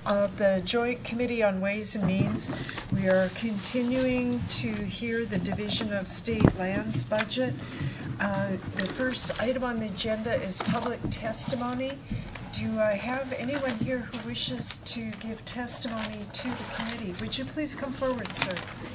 of the Joint Committee on Ways and Means. We are continuing to hear the Division of State Lands budget. The first item on the agenda is public testimony. Do I have anyone here who wishes to give testimony to the committee? Would you please come forward, sir?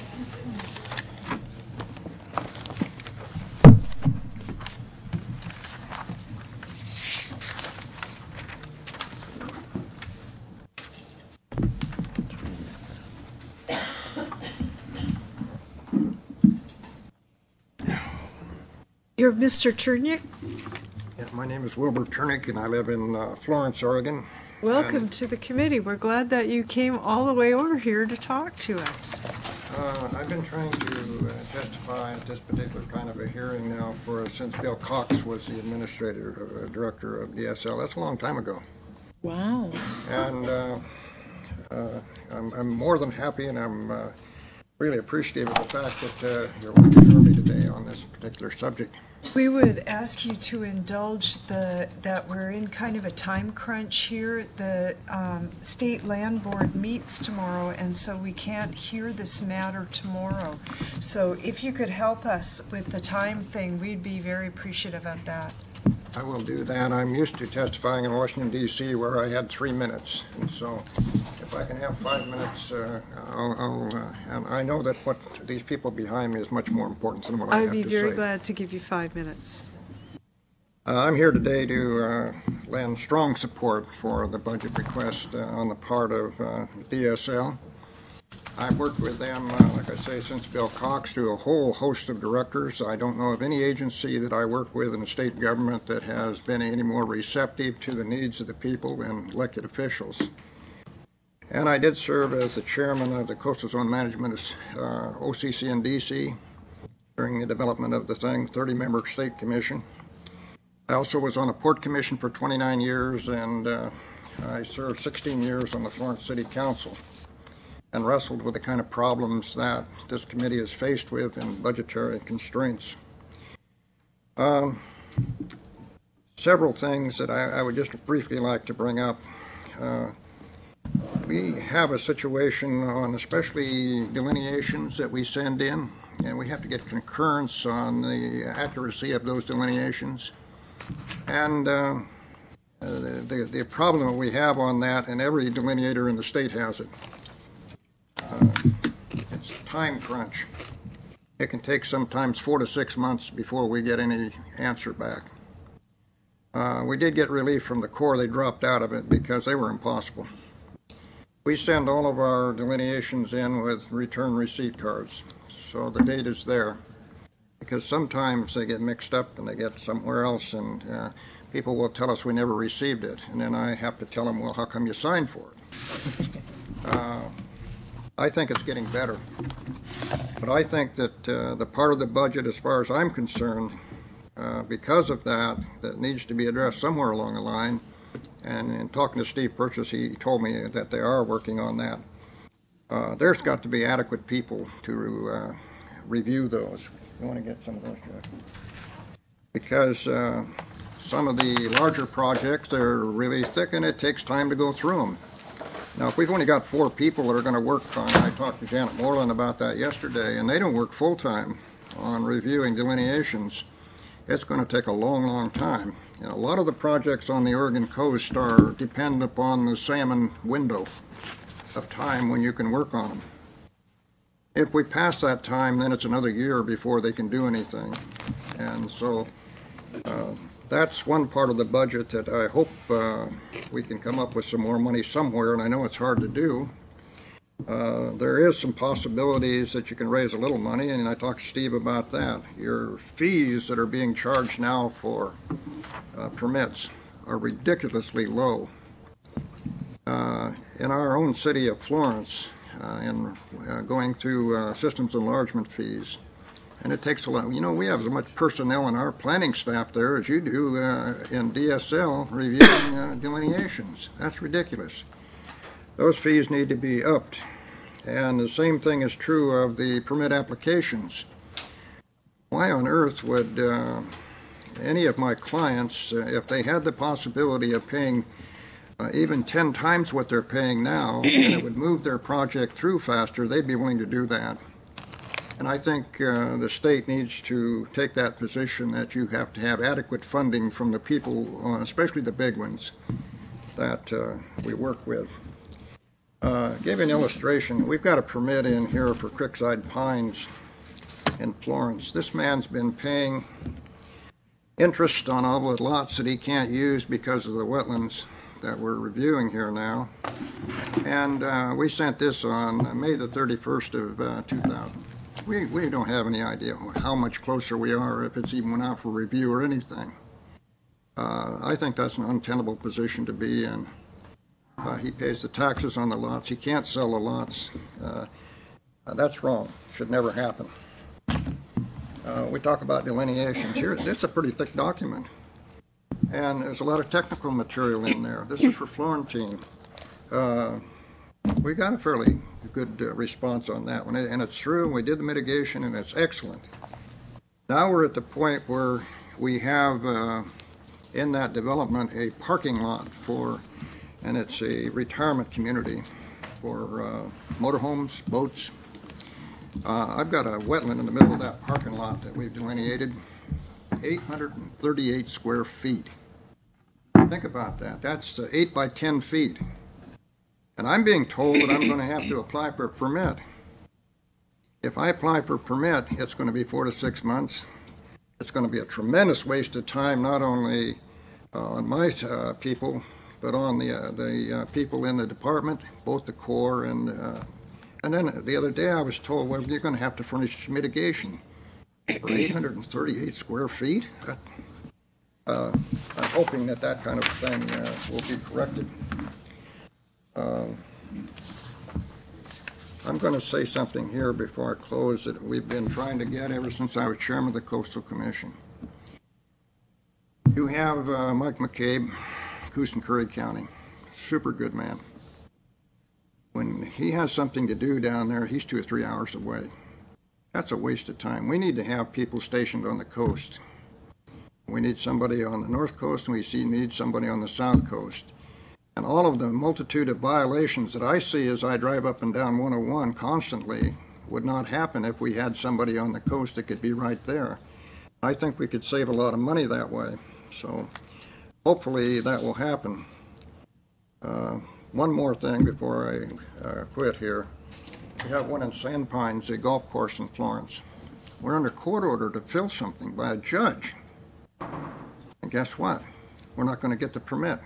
You're Mr. Turnick? Yeah, my name is Wilbur Turnick, and I live in Florence, Oregon. Welcome to the committee. We're glad that you came all the way over here to talk to us. I've been trying to testify at this particular kind of a hearing now since Bill Cox was the director of DSL. That's a long time ago. Wow. And I'm more than happy, and I'm really appreciative of the fact that you're working for me today on this particular subject. We would ask you to indulge that we're in kind of a time crunch here. The State Land Board meets tomorrow, and so we can't hear this matter tomorrow. So if you could help us with the time thing, we'd be very appreciative of that. I will do that. I'm used to testifying in Washington, D.C., where I had 3 minutes. And so if I can have 5 minutes, and I know that what these people behind me is much more important than what I have to say. I'd be very glad to give you 5 minutes. I'm here today to lend strong support for the budget request on the part of DSL. I've worked with them, like I say, since Bill Cox, to a whole host of directors. I don't know of any agency that I work with in the state government that has been any more receptive to the needs of the people and elected officials. And I did serve as the chairman of the Coastal Zone Management OCC in D.C. during the development of the 30-member state commission. I also was on a port commission for 29 years, and I served 16 years on the Florence City Council, and wrestled with the kind of problems that this committee is faced with in budgetary constraints. Several things that I would just briefly like to bring up. We have a situation on especially delineations that we send in, and we have to get concurrence on the accuracy of those delineations. And the problem that we have on that, and every delineator in the state has it, it's time crunch. It can take sometimes 4 to 6 months before we get any answer back. We did get relief from the Corps. They dropped out of it because they were impossible. We send all of our delineations in with return receipt cards, so the date is there, because sometimes they get mixed up and they get somewhere else, and people will tell us we never received it, and then I have to tell them, well, how come you signed for it? I think it's getting better, but I think that the part of the budget, as far as I'm concerned, because of that needs to be addressed somewhere along the line. And in talking to Steve Purchase, he told me that they are working on that. There's got to be adequate people to review those. You want to get some of those, Jeff? Because some of the larger projects, they're really thick, and it takes time to go through them. Now, if we've only got 4 people that are going to work on, I talked to Janet Moreland about that yesterday, and they don't work full-time on reviewing delineations, it's going to take a long, long time. And a lot of the projects on the Oregon coast depend upon the salmon window of time when you can work on them. If we pass that time, then it's another year before they can do anything. And so that's one part of the budget that I hope we can come up with some more money somewhere, and I know it's hard to do. There is some possibilities that you can raise a little money, and I talked to Steve about that. Your fees that are being charged now for permits are ridiculously low. In our own city of Florence, going through systems enlargement fees, and it takes a lot. You know, we have as much personnel in our planning staff there as you do in DSL reviewing delineations. That's ridiculous. Those fees need to be upped. And the same thing is true of the permit applications. Why on earth would any of my clients, if they had the possibility of paying even 10 times what they're paying now, and it would move their project through faster, they'd be willing to do that. And I think the state needs to take that position that you have to have adequate funding from the people, especially the big ones, that we work with. Give you an illustration. We've got a permit in here for Creekside Pines in Florence. This man's been paying interest on all the lots that he can't use because of the wetlands that we're reviewing here now. And we sent this on May the 31st of 2000. We don't have any idea how much closer we are, if it's even went out for review or anything. I think that's an untenable position to be in. He pays the taxes on the lots. He can't sell the lots. That's wrong. Should never happen. We talk about delineations. Here, this is a pretty thick document. And there's a lot of technical material in there. This is for Florentine. We got a fairly good response on that one, and it's true, and we did the mitigation, and it's excellent. Now we're at the point where we have in that development a parking lot for, and it's a retirement community for motorhomes, boats. I've got a wetland in the middle of that parking lot that we've delineated, 838 square feet. Think about that. That's 8 by 10 feet. And I'm being told that I'm going to have to apply for a permit. If I apply for a permit, it's going to be 4 to 6 months. It's going to be a tremendous waste of time, not only on my people, but on the people in the department, both the Corps and then the other day I was told, well, you're going to have to furnish mitigation for 838 square feet. I'm hoping that that kind of thing will be corrected. I'm going to say something here before I close that we've been trying to get ever since I was chairman of the Coastal Commission. You have Mike McCabe, Coos and Curry County, super good man. When he has something to do down there, he's 2 or 3 hours away. That's a waste of time. We need to have people stationed on the coast. We need somebody on the north coast, and we need somebody on the south coast. And all of the multitude of violations that I see as I drive up and down 101 constantly would not happen if we had somebody on the coast that could be right there. I think we could save a lot of money that way. So hopefully that will happen. One more thing before I quit here. We have one in Sand Pines, a golf course in Florence. We're under court order to fill something by a judge. And guess what? We're not going to get the permit.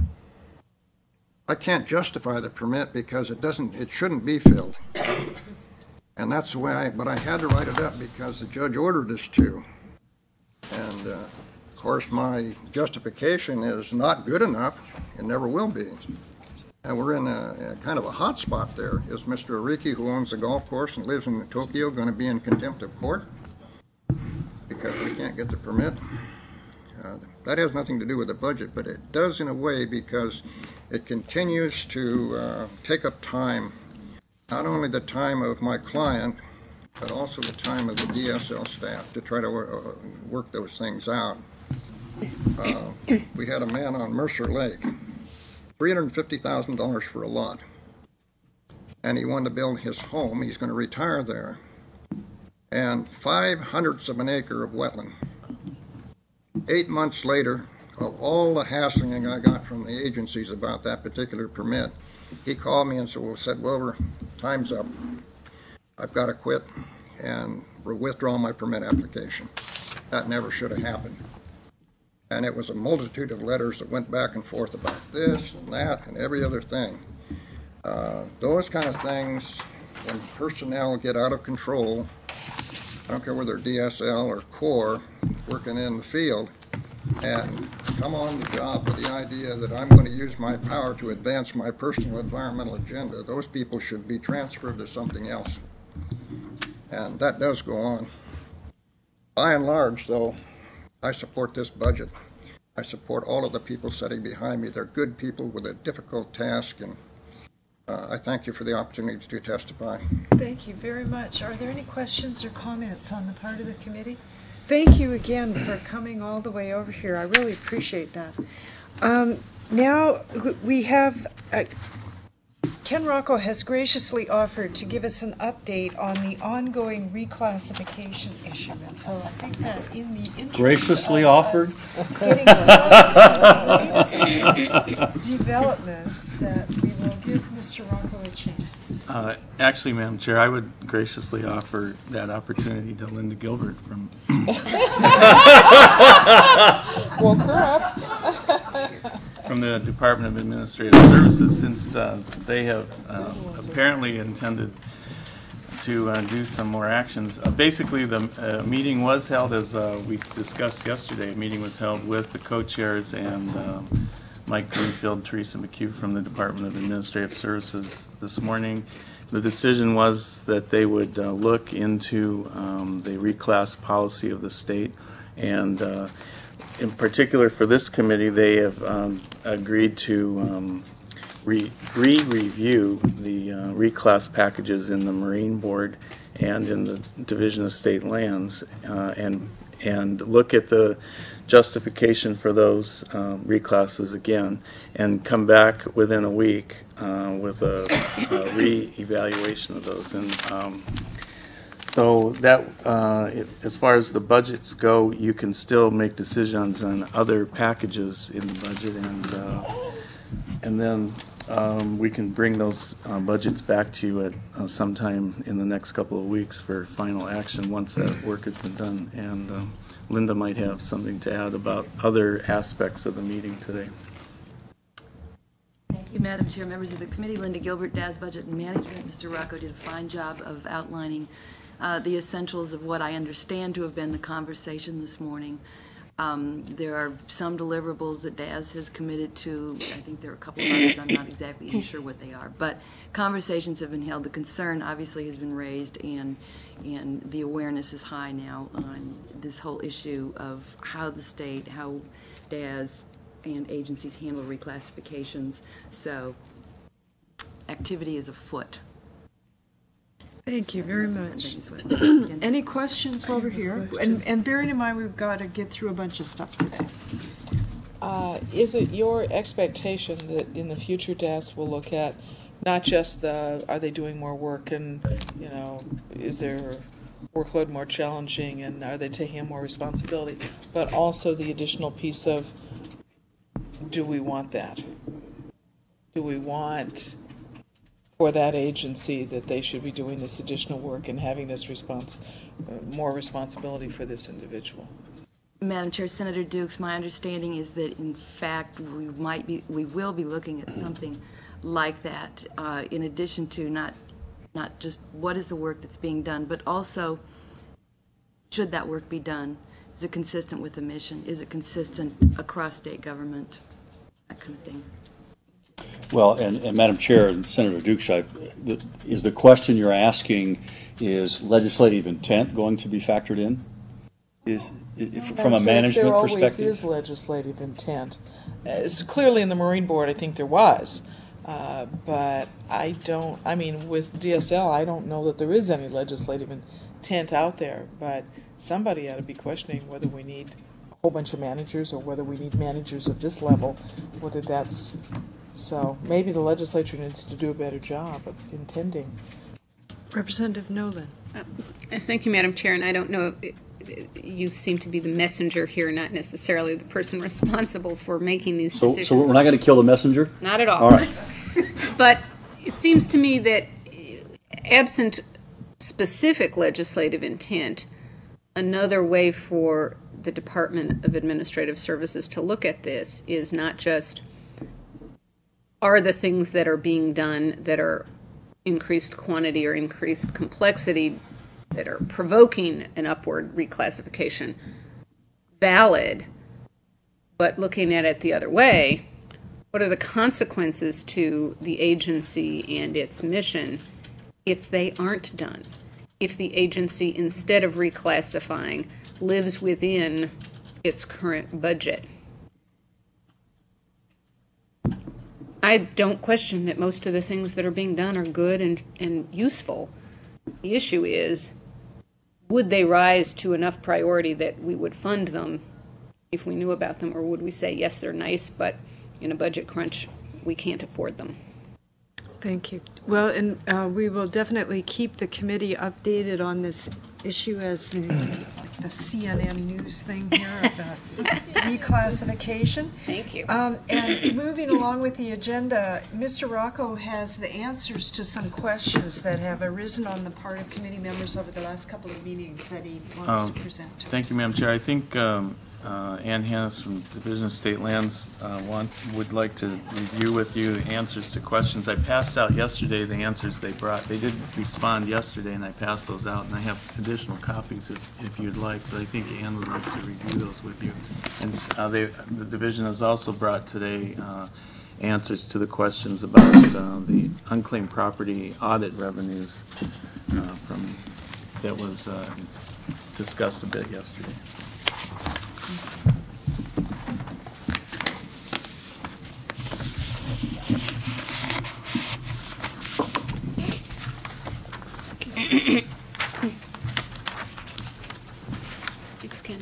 I can't justify the permit because it shouldn't be filled. And that's the way but I had to write it up because the judge ordered us to. And of course my justification is not good enough and never will be. And we're in a kind of a hot spot there. Is Mr. Ariki, who owns the golf course and lives in Tokyo, going to be in contempt of court because we can't get the permit? That has nothing to do with the budget, but it does in a way because it continues to take up time, not only the time of my client, but also the time of the DSL staff to try to work those things out. We had a man on Mercer Lake, $350,000 for a lot, and he wanted to build his home. He's going to retire there, and 5/100ths of an acre of wetland. 8 months later, of all the hassling I got from the agencies about that particular permit, he called me and said, Wilbur, time's up. I've got to quit and withdraw my permit application. That never should have happened. And it was a multitude of letters that went back and forth about this and that and every other thing. Those kind of things, when personnel get out of control, I don't care whether they're DSL or Corps, working in the field, and come on the job with the idea that I'm going to use my power to advance my personal environmental agenda, those people should be transferred to something else. And that does go on. By and large, though, I support this budget. I support all of the people sitting behind me. They're good people with a difficult task, and I thank you for the opportunity to testify. Thank you very much. Are there any questions or comments on the part of the committee? Thank you again for coming all the way over here. I really appreciate that. Now we have, Ken Rocco has graciously offered to give us an update on the ongoing reclassification issue. And so I think that in the interest Graciously of offered? us getting the latest developments, that we will give Mr. Rocco a chance to speak. Actually, Madam Chair, I would graciously offer that opportunity to Linda Gilbert from. Woke her up. From the Department of Administrative Services, since they have apparently intended to do some more actions. Basically, the meeting was held, as we discussed yesterday, a meeting was held with the co-chairs and Mike Greenfield, Teresa McHugh from the Department of Administrative Services this morning. The decision was that they would look into the reclass policy of the state, and in particular for this committee, they have agreed to review the reclass packages in the Marine Board and in the Division of State Lands, and look at the justification for those reclasses again, and come back within a week with a re-evaluation of those. And so that, as far as the budgets go, you can still make decisions on other packages in the budget, and then we can bring those budgets back to you at sometime in the next couple of weeks for final action once that work has been done. And Linda might have something to add about other aspects of the meeting today. Thank you, Madam Chair, members of the committee. Linda Gilbert, DAS Budget and Management. Mr. Rocco did a fine job of outlining the essentials of what I understand to have been the conversation this morning. There are some deliverables that DAS has committed to. I think there are a couple of others. I'm not exactly sure what they are. But conversations have been held. The concern obviously has been raised, and the awareness is high now on this whole issue of how the state, how DAS and agencies handle reclassifications. So activity is afoot. Thank you very much. Any questions while we're here? And bearing in mind, we've got to get through a bunch of stuff today. Is it your expectation that in the future DAS will look at not just are they doing more work, and is their workload more challenging, and are they taking on more responsibility, but also the additional piece of, do we want that? Do we want for that agency that they should be doing this additional work and having this more responsibility for this individual? Madam Chair, Senator Dukes, my understanding is that in fact we will be looking at something like that, in addition to not just what is the work that's being done, but also should that work be done? Is it consistent with the mission? Is it consistent across state government? That kind of thing. Well, and Madam Chair and Senator Dukes, is the question you're asking, is legislative intent going to be factored in? From a management there perspective? Always is legislative intent. Clearly in the Marine Board, I think there was. But with DSL, I don't know that there is any legislative intent out there. But somebody ought to be questioning whether we need a whole bunch of managers or whether we need managers at this level, whether that's... So maybe the legislature needs to do a better job of intending. Representative Nolan. Thank you, Madam Chair. And I don't know, you seem to be the messenger here, not necessarily the person responsible for making these decisions. So we're not going to kill the messenger? Not at all. All right. But it seems to me that absent specific legislative intent, another way for the Department of Administrative Services to look at this is not just, are the things that are being done that are increased quantity or increased complexity that are provoking an upward reclassification valid, but looking at it the other way, what are the consequences to the agency and its mission if they aren't done? If the agency, instead of reclassifying, lives within its current budget? I don't question that most of the things that are being done are good and useful. The issue is, would they rise to enough priority that we would fund them if we knew about them, or would we say, yes, they're nice, but in a budget crunch, we can't afford them? Thank you. Well, and we will definitely keep the committee updated on this issue as the CNN news thing here about reclassification. Thank you. And moving along with the agenda, Mr. Rocco has the answers to some questions that have arisen on the part of committee members over the last couple of meetings that he wants to present to us. Thank you, Madam Chair. I think Ann Hannis from Division of State Lands would like to review with you answers to questions. I passed out yesterday the answers they brought. They did respond yesterday, and I passed those out, and I have additional copies if you'd like, but I think Ann would like to review those with you. And the division has also brought today answers to the questions about the unclaimed property audit revenues that was discussed a bit yesterday. Thanks, Ken.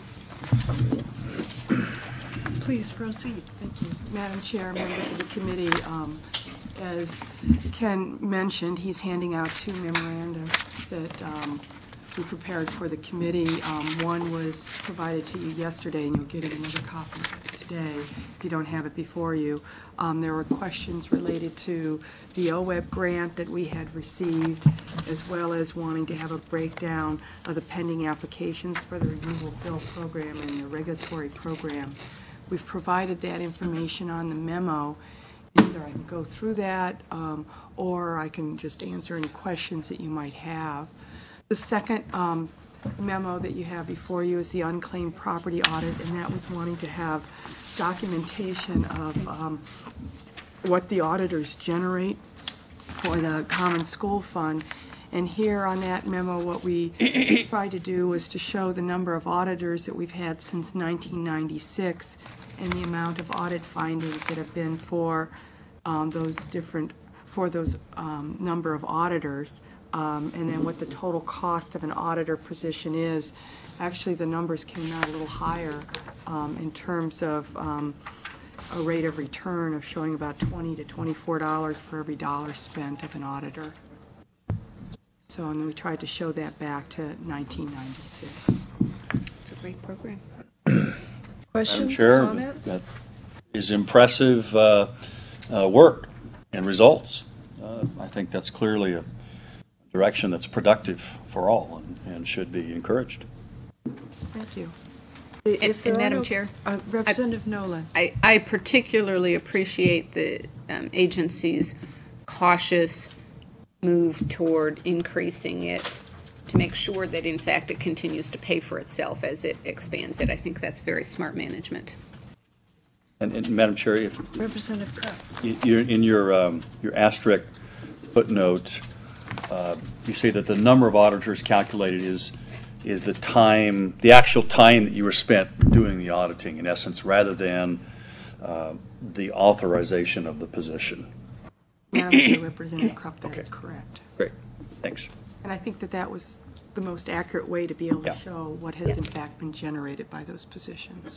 Please proceed. Thank you. Madam Chair, members of the committee, as Ken mentioned, he's handing out two memoranda that we prepared for the committee. One was provided to you yesterday, and you'll get another copy today if you don't have it before you. There were questions related to the OWEB grant that we had received, as well as wanting to have a breakdown of the pending applications for the renewable fill program and the regulatory program. We've provided that information on the memo. Either I can go through that, or I can just answer any questions that you might have. The second memo that you have before you is the unclaimed property audit, and that was wanting to have documentation of what the auditors generate for the Common School Fund. And here on that memo, what we tried to do was to show the number of auditors that we've had since 1996 and the amount of audit findings that have been for those number of auditors. And then what the total cost of an auditor position is. Actually, the numbers came out a little higher in terms of a rate of return of showing about $20 to $24 for every dollar spent of an auditor. So, and we tried to show that back to 1996. It's a great program. Questions, Chair, comments? that is impressive work and results. I think that's clearly a direction that's productive for all and should be encouraged. Thank you. If there And are Madam no- Chair? Representative Nolan. I particularly appreciate the agency's cautious move toward increasing it to make sure that, in fact, it continues to pay for itself as it expands it. I think that's very smart management. And Madam Chair, if Representative Krupp. in your asterisk footnote, you say that the number of auditors calculated is the actual time that you were spent doing the auditing, in essence, rather than the authorization of the position. Madam Chair, Representative Krupp, that is correct. Great, thanks. And I think that that was the most accurate way to be able to Yeah. show what has in fact been generated by those positions.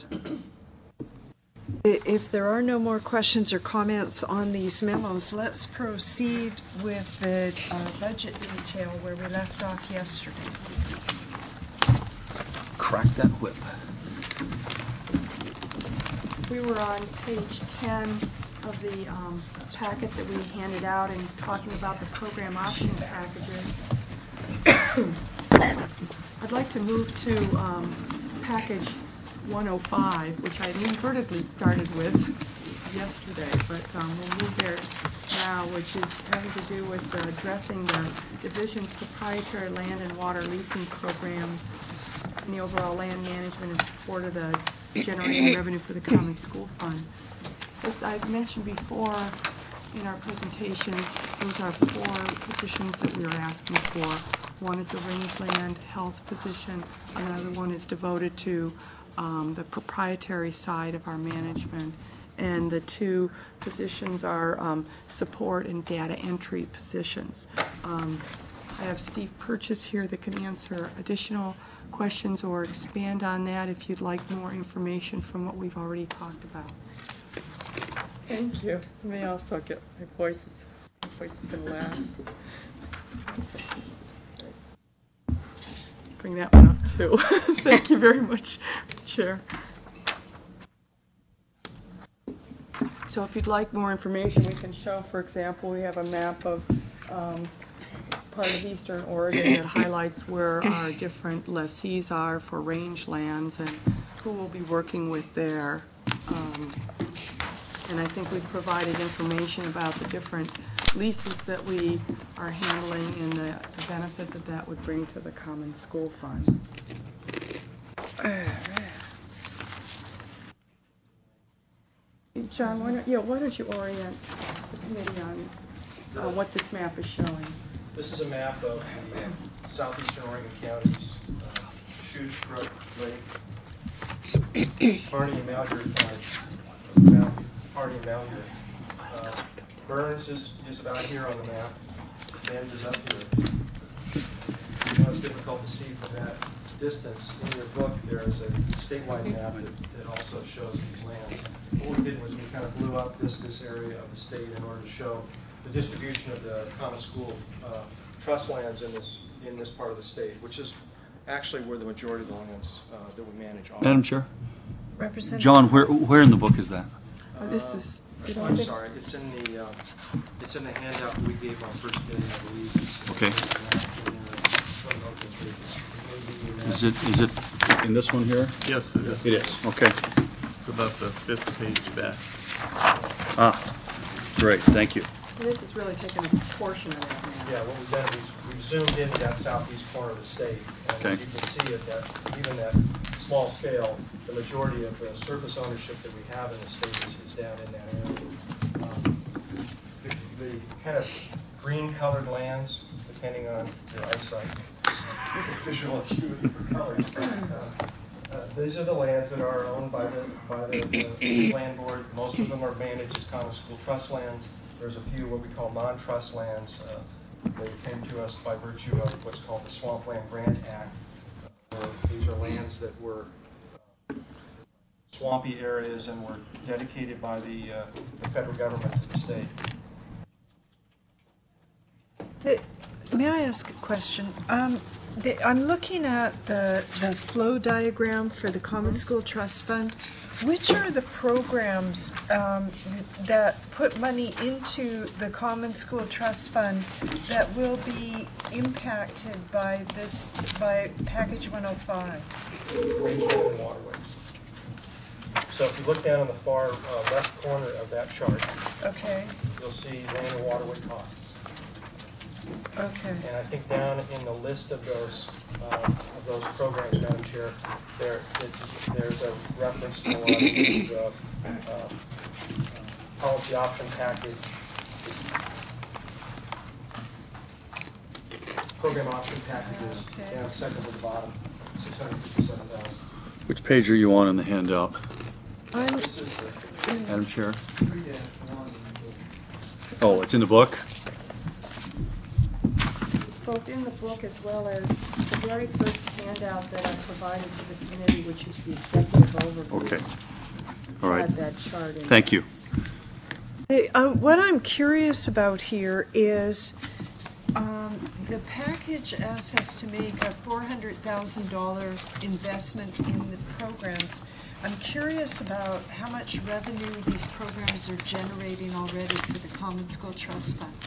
If there are no more questions or comments on these memos, let's proceed with the budget detail where we left off yesterday. Crack that whip. We were on page 10 of the packet that we handed out and talking about the program option packages. I'd like to move to package 105, which I inadvertently started with yesterday, but we'll move there now, which is having to do with addressing the division's proprietary land and water leasing programs and the overall land management in support of the generating revenue for the Common School Fund. As I've mentioned before in our presentation, those are 4 positions that we are asking for. One is the rangeland health position, another one is devoted to the proprietary side of our management, and the 2 positions are support and data entry positions. I have Steve Purchase here that can answer additional questions or expand on that if you'd like more information from what we've already talked about. Thank you. Let me also get my voice is going to last. Bring that one up too. Thank you very much, Chair. So if you'd like more information, we can show, for example, we have a map of part of eastern Oregon that highlights where our different lessees are for rangelands and who we'll be working with there. And I think we've provided information about the different leases that we are handling and the benefit that that would bring to the Common School Fund. John, why don't you orient the committee on what this map is showing? This is a map of the southeastern Oregon counties, Shute, Brook, Lake, Harney, and Malheur, Harney and Malheur. Burns is about here on the map. Bend is up here. You know, it's difficult to see from that distance. In your book, there is a statewide map that also shows these lands. What we did was we kind of blew up this area of the state in order to show the distribution of the common school trust lands in this part of the state, which is actually where the majority of the lands that we manage are. Madam Chair? Representative John, where in the book is that? This is. I'm sorry, it's in the handout that we gave on first day, I believe. Okay. Is it in this one here? Yes, it is. It is, okay. It's about the 5th page back. Ah, great, thank you. This is really taking a portion of that map. Yeah, what we've done is we've zoomed into that southeast corner of the state. And Okay. as you can see at that, even that small scale, the majority of the surface ownership that we have in the state is down in that area. The kind of green colored lands, depending on your eyesight, visual acuity for colors. These are the lands that are owned by the land board. Most of them are managed as common school trust lands. There's a few what we call non-trust lands. They came to us by virtue of what's called the Swampland Grant Act. These are lands that were swampy areas and were dedicated by the federal government to the state. May I ask a question? I'm looking at the flow diagram for the Common School Trust Fund. Which are the programs that put money into the Common School Trust Fund that will be impacted by Package 105? Rangeland and waterways. So if you look down on the far left corner of that chart, Okay, you'll see land and waterway costs. okay. And I think down in the list of those programs, Madam Chair, there's a reference to the policy option package, program option packages, down second to the bottom, 657,000. Which page are you on in the handout, I'm, This is the Madam Chair? 3-1. Oh, it's in the book? Both in the book as well as the very first handout that I provided to the committee, which is the executive overview. Okay, all right. Had that chart in. Thank you. what I'm curious about here is the package asks us to make a $400,000 investment in the programs. I'm curious about how much revenue these programs are generating already for the Common School Trust Fund.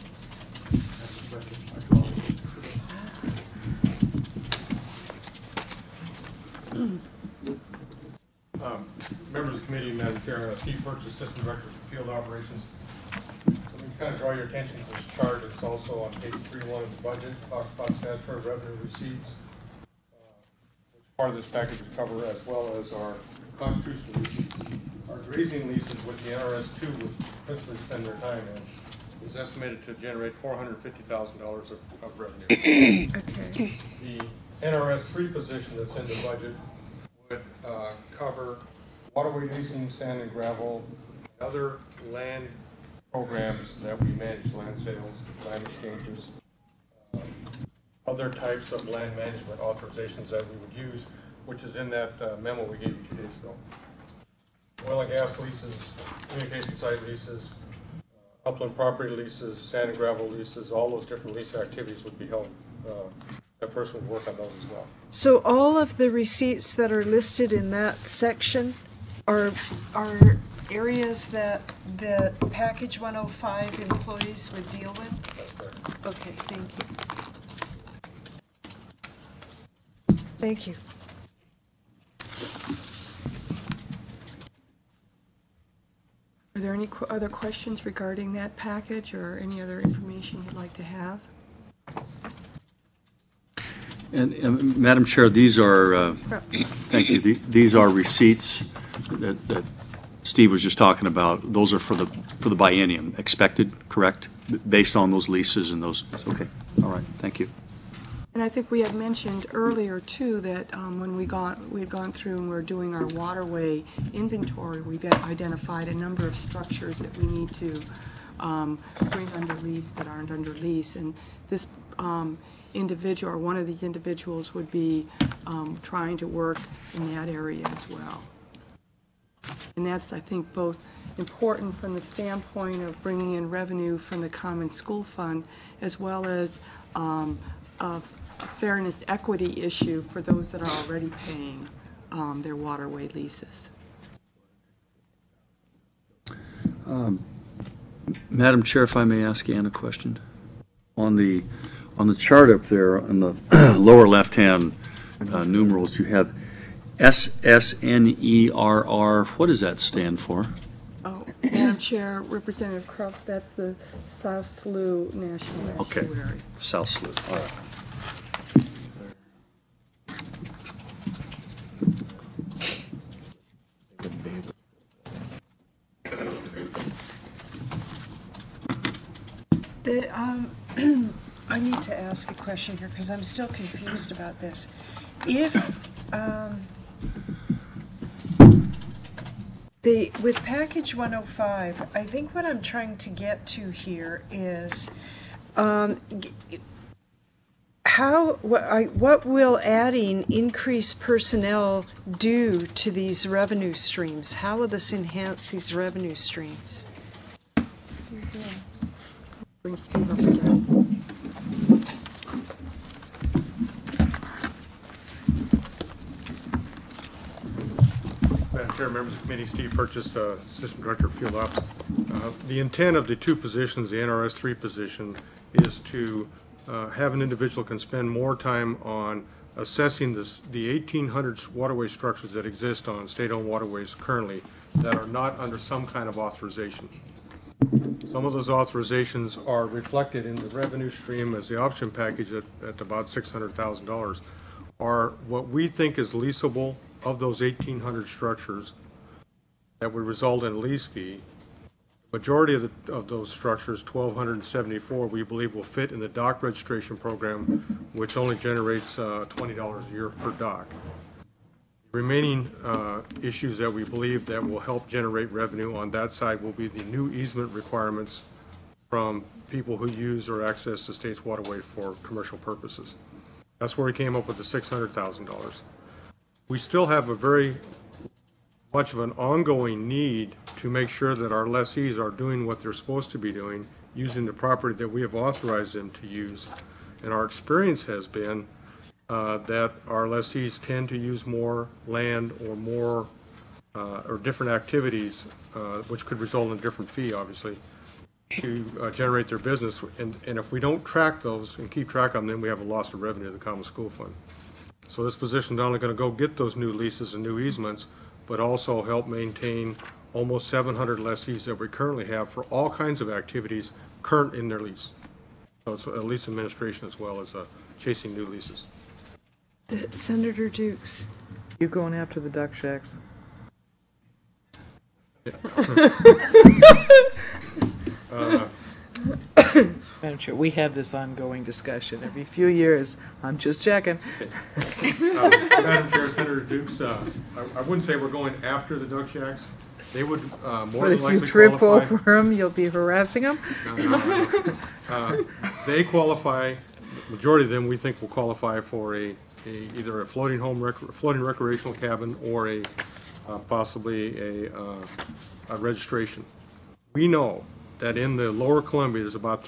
Members of the committee, Madam Chair, Steve Perks, Assistant Director of Field Operations. Let me kind of draw your attention to this chart. It's also on page 3.1 of the budget. It talks about statutory revenue receipts, which part of this package we cover, as well as our constitutional receipts. Our grazing leases, which the NRS 2 would principally spend their time in, is estimated to generate $450,000 of revenue. Okay. The NRS 3 position that's in the budget would cover waterway leasing, sand and gravel, and other land programs that we manage, land sales, land exchanges, other types of land management authorizations that we would use, which is in that memo we gave you 2 days ago. Oil and gas leases, communication site leases, upland property leases, sand and gravel leases, all those different lease activities would be held. That person would work on those as well. So all of the receipts that are listed in that section are areas that Package 105 employees would deal with? That's correct. Okay, thank you. Thank you. Are there any other questions regarding that package or any other information you'd like to have? And Madam Chair, these are, thank you, these are receipts that Steve was just talking about. Those are for the biennium, expected, correct? Based on those leases and those, okay, all right, thank you. And I think we had mentioned earlier, too, that when we had gone through and we're doing our waterway inventory, we've identified a number of structures that we need to bring under lease that aren't under lease. And this individual, or one of these individuals, would be trying to work in that area as well. And that's, I think, both important from the standpoint of bringing in revenue from the Common School Fund, as well as a fairness equity issue for those that are already paying their waterway leases. Madam Chair, if I may ask Ann a question? On the chart up there, on the lower left-hand numerals, you have SSNERR. What does that stand for? Oh, Madam Chair, Representative Croft, that's the South Slough National Okay, Estuary. South Slough, all right. I need to ask a question here because I'm still confused about this. If with Package 105, I think what I'm trying to get to here is what will adding increased personnel do to these revenue streams? How will this enhance these revenue streams? Bring Steve up again. Madam Chair, members of the committee, Steve Purchase, Assistant Director of Field Ops. The intent of the 2 positions, the NRS 3 position, is to have an individual can spend more time on assessing the 1,800 waterway structures that exist on state-owned waterways currently that are not under some kind of authorization. Some of those authorizations are reflected in the revenue stream as the option package at about $600,000, are what we think is leasable of those 1,800 structures that would result in a lease fee. Majority of those structures, 1,274, we believe will fit in the dock registration program, which only generates $20 a year per dock. Remaining issues that we believe that will help generate revenue on that side will be the new easement requirements from people who use or access the state's waterway for commercial purposes. That's where we came up with the $600,000. We still have a very much of an ongoing need to make sure that our lessees are doing what they're supposed to be doing, using the property that we have authorized them to use. And our experience has been that our lessees tend to use more land or more or different activities, which could result in a different fee, obviously, to generate their business. And if we don't track those and keep track of them, then we have a loss of revenue to the Common School Fund. So this position is not only going to go get those new leases and new easements, but also help maintain almost 700 lessees that we currently have for all kinds of activities current in their lease. So it's a lease administration as well as chasing new leases. Senator Dukes. You going after the duck shacks? Madam Chair, we have this ongoing discussion every few years. I'm just checking. Madam Chair, Senator Dukes, I wouldn't say we're going after the duck shacks. They would more But than likely qualify. if you trip over them, you'll be harassing them? They qualify majority of them we think will qualify for either a floating recreational cabin or possibly a registration. We know that in the lower Columbia, there's about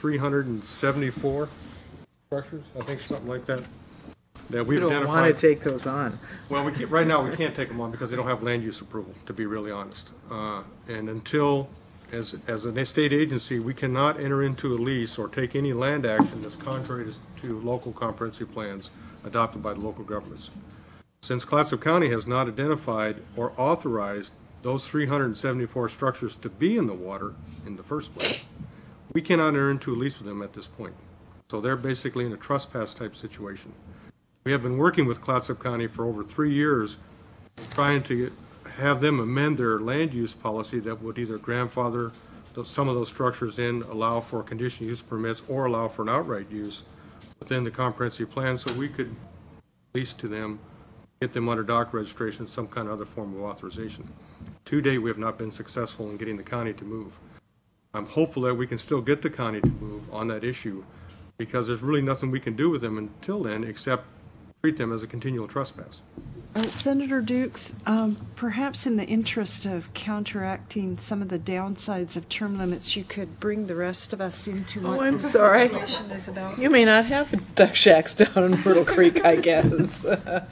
374 structures, I think, something like that, that we've We don't identified. want to take those on. Well, right now, we can't take them on because they don't have land use approval, to be really honest. And until, as an state agency, we cannot enter into a lease or take any land action that's contrary to local comprehensive plans adopted by the local governments. Since Clatsop County has not identified or authorized those 374 structures to be in the water in the first place, we cannot enter into a lease with them at this point. So they're basically in a trespass type situation. We have been working with Clatsop County for over 3 years, trying to have them amend their land use policy that would either grandfather some of those structures in, allow for conditional use permits, or allow for an outright use within the comprehensive plan so we could lease to them, get them under dock registration, some kind of other form of authorization. To date, we have not been successful in getting the county to move. I'm hopeful that we can still get the county to move on that issue, because there's really nothing we can do with them until then except treat them as a continual trespass. Senator Dukes, perhaps in the interest of counteracting some of the downsides of term limits, you could bring the rest of us into what I'm this sorry. situation is about. You may not have duck shacks down in Myrtle Creek, I guess.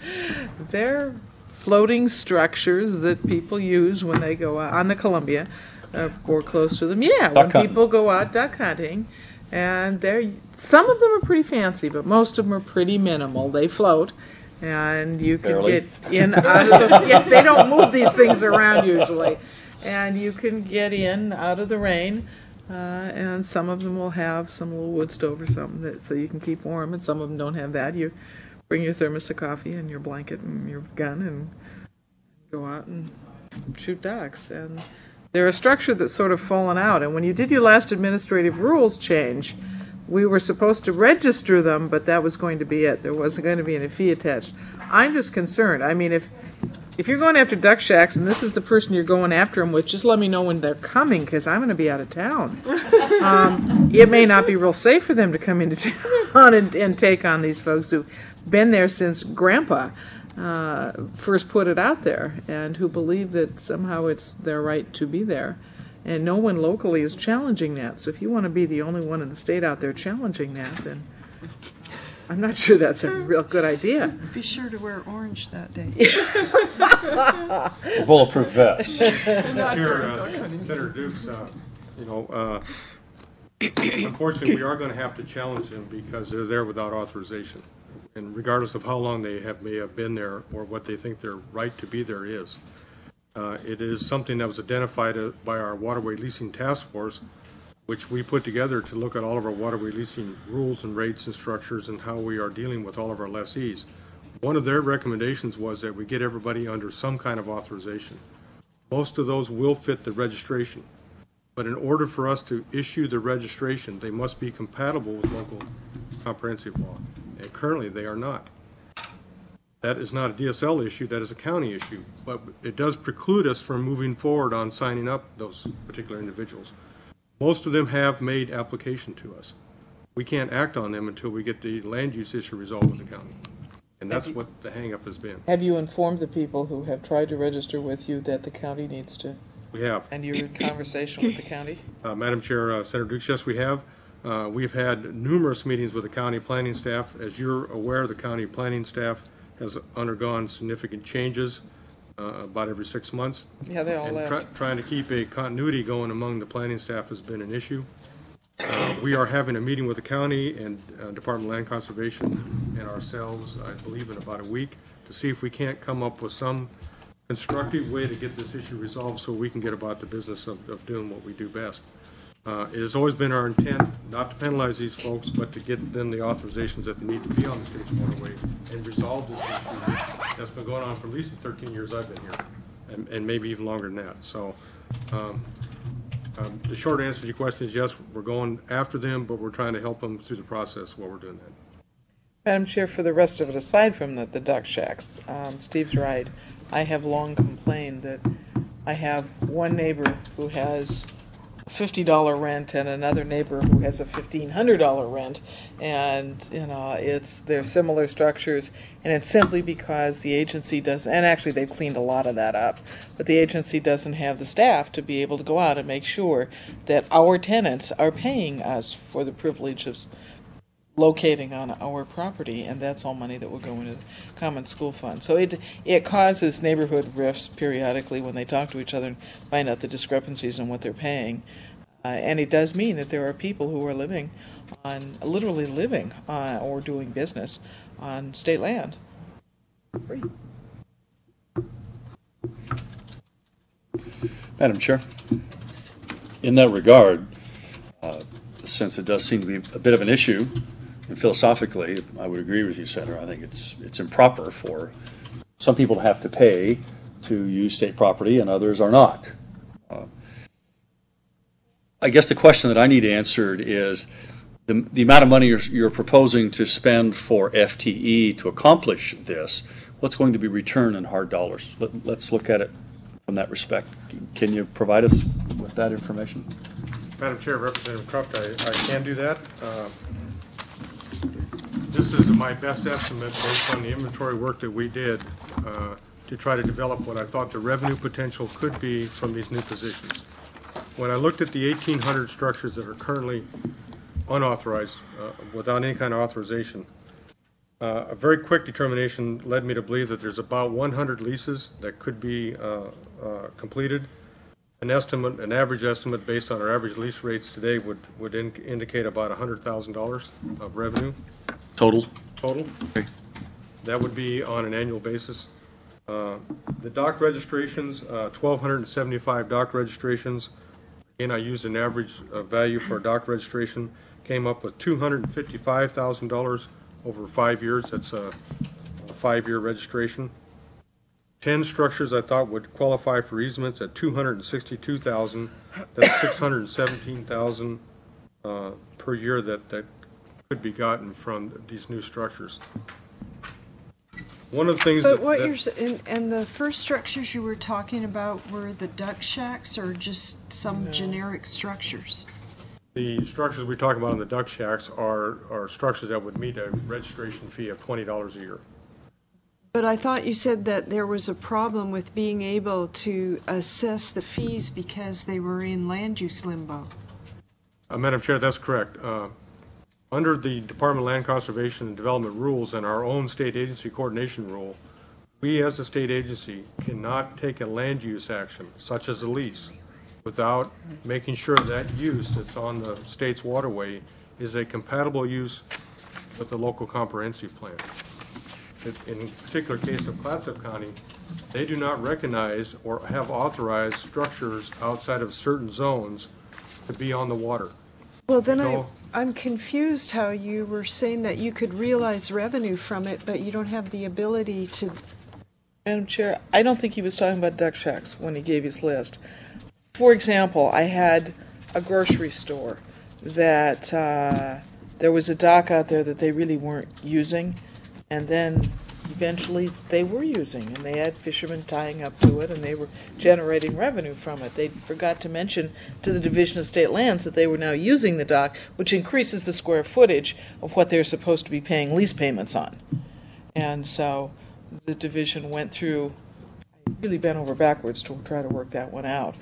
They're floating structures that people use when they go out on the Columbia or close to them. Yeah, when people go out duck hunting, and some of them are pretty fancy, but most of them are pretty minimal. They float, and you can Barely. get in out of the. Yeah, they don't move these things around usually, and you can get in out of the rain. And some of them will have some little wood stove or something so you can keep warm, and some of them don't have that. You bring your thermos of coffee and your blanket and your gun and go out and shoot ducks. And they're a structure that's sort of fallen out. And when you did your last administrative rules change, we were supposed to register them, but that was going to be it. There wasn't going to be any fee attached. I'm just concerned. I mean, if you're going after duck shacks and this is the person you're going after them with, just let me know when they're coming, because I'm going to be out of town. It may not be real safe for them to come into town and take on these folks who've been there since Grandpa first put it out there, and who believe that somehow it's their right to be there. And no one locally is challenging that. So if you want to be the only one in the state out there challenging that, then I'm not sure that's a real good idea. Be sure to wear orange that day. A bulletproof vest. Senator Dukes, unfortunately, we are going to have to challenge them because they're there without authorization. And regardless of how long they may have been there or what they think their right to be there is. It is something that was identified by our Waterway Leasing Task Force, which we put together to look at all of our waterway leasing rules and rates and structures and how we are dealing with all of our lessees. One of their recommendations was that we get everybody under some kind of authorization. Most of those will fit the registration, but in order for us to issue the registration, they must be compatible with local comprehensive law, and currently they are not. That is not a DSL issue, that is a county issue, but it does preclude us from moving forward on signing up those particular individuals. Most of them have made application to us. We can't act on them until we get the land use issue resolved with the county. And that's what the hang-up has been. Have you informed the people who have tried to register with you that the county needs to? We have. And you're in conversation with the county? Madam Chair, Senator Dukes, yes, we have. We've had numerous meetings with the county planning staff. As you're aware, the county planning staff has undergone significant changes about every 6 months. Yeah, they all left. Trying to keep a continuity going among the planning staff has been an issue. We are having a meeting with the county and Department of Land Conservation and ourselves, I believe, in about a week to see if we can't come up with some constructive way to get this issue resolved so we can get about the business of doing what we do best. It has always been our intent not to penalize these folks, but to get them the authorizations that they need to be on the state's waterway and resolve this issue that's been going on for at least the 13 years I've been here, and maybe even longer than that. So the short answer to your question is yes, we're going after them, but we're trying to help them through the process while we're doing that. Madam Chair, for the rest of it, aside from the duck shacks, Steve's right. I have long complained that I have one neighbor who has $50 rent and another neighbor who has a $1,500 rent, and they're similar structures, and it's simply because the agency doesn't, and actually they've cleaned a lot of that up, but the agency doesn't have the staff to be able to go out and make sure that our tenants are paying us for the privilege of locating on our property, and that's all money that will go into the common school fund. So it causes neighborhood rifts periodically when they talk to each other and find out the discrepancies in what they're paying. And it does mean that there are people who are literally living or doing business on state land. Free. Madam Chair, in that regard, since it does seem to be a bit of an issue, and philosophically, I would agree with you, Senator. I think it's improper for some people to have to pay to use state property and others are not. I guess the question that I need answered is the amount of money you're proposing to spend for FTE to accomplish this, what's going to be returned in hard dollars? Let's look at it from that respect. Can you provide us with that information? Madam Chair, Representative Cruft, I can do that. This is my best estimate based on the inventory work that we did to try to develop what I thought the revenue potential could be from these new positions. When I looked at the 1,800 structures that are currently unauthorized, without any kind of authorization, a very quick determination led me to believe that there's about 100 leases that could be completed. An average estimate based on our average lease rates today would indicate about $100,000 of revenue. Total? Total. Okay. That would be on an annual basis. The dock registrations, 1,275 dock registrations. Again, I used an average value for a dock registration, came up with $255,000 over 5 years. That's a 5-year registration. 10 structures I thought would qualify for easements at $262,000. That's $617,000 per year that could be gotten from these new structures. One of the things and the first structures you were talking about were the duck shacks or just some generic structures? The structures we talk about in the duck shacks are structures that would meet a registration fee of $20 a year. But I thought you said that there was a problem with being able to assess the fees because they were in land use limbo. Madam Chair, that's correct. Under the Department of Land Conservation and Development rules and our own state agency coordination rule, we as a state agency cannot take a land use action, such as a lease, without making sure that use that's on the state's waterway is a compatible use with the local comprehensive plan. In the particular case of Clatsop County, they do not recognize or have authorized structures outside of certain zones to be on the water. Well, then I'm confused how you were saying that you could realize revenue from it, but you don't have the ability to. Madam Chair, I don't think he was talking about duck shacks when he gave his list. For example, I had a grocery store that there was a dock out there that they really weren't using, and then eventually they were using, and they had fishermen tying up to it, and they were generating revenue from it. They forgot to mention to the Division of State Lands that they were now using the dock, which increases the square footage of what they're supposed to be paying lease payments on. And so the division went through, really bent over backwards to try to work that one out.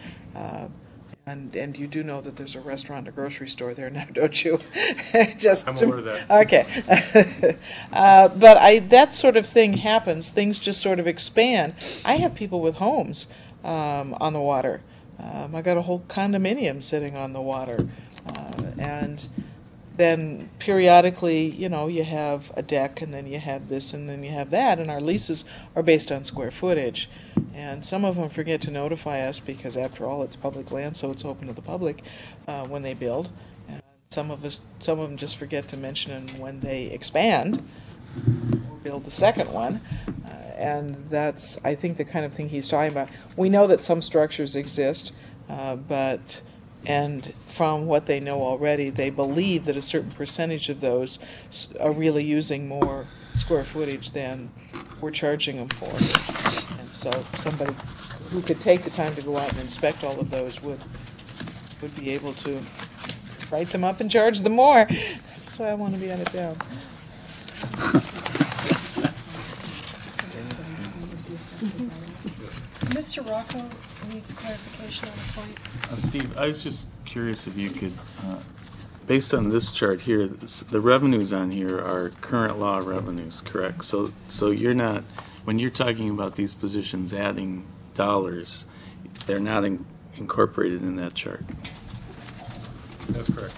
And you do know that there's a restaurant, a grocery store there now, don't you? I'm aware of that. Okay. But that sort of thing happens. Things just sort of expand. I have people with homes on the water. I got a whole condominium sitting on the water. And then periodically, you have a deck, and then you have this, and then you have that, and our leases are based on square footage. And some of them forget to notify us because, after all, it's public land, so it's open to the public when they build. And some of them just forget to mention it when they expand or build the second one. And that's, I think, the kind of thing he's talking about. We know that some structures exist, and from what they know already, they believe that a certain percentage of those are really using more square footage than we're charging them for. And so somebody who could take the time to go out and inspect all of those would would be able to write them up and charge them more. That's why I want to be out of town. Mr. Rocco needs clarification on a point. Steve, I was just curious if you could, based on this chart here, the revenues on here are current law revenues, correct? So you're not, when you're talking about these positions adding dollars, they're not incorporated in that chart. That's correct.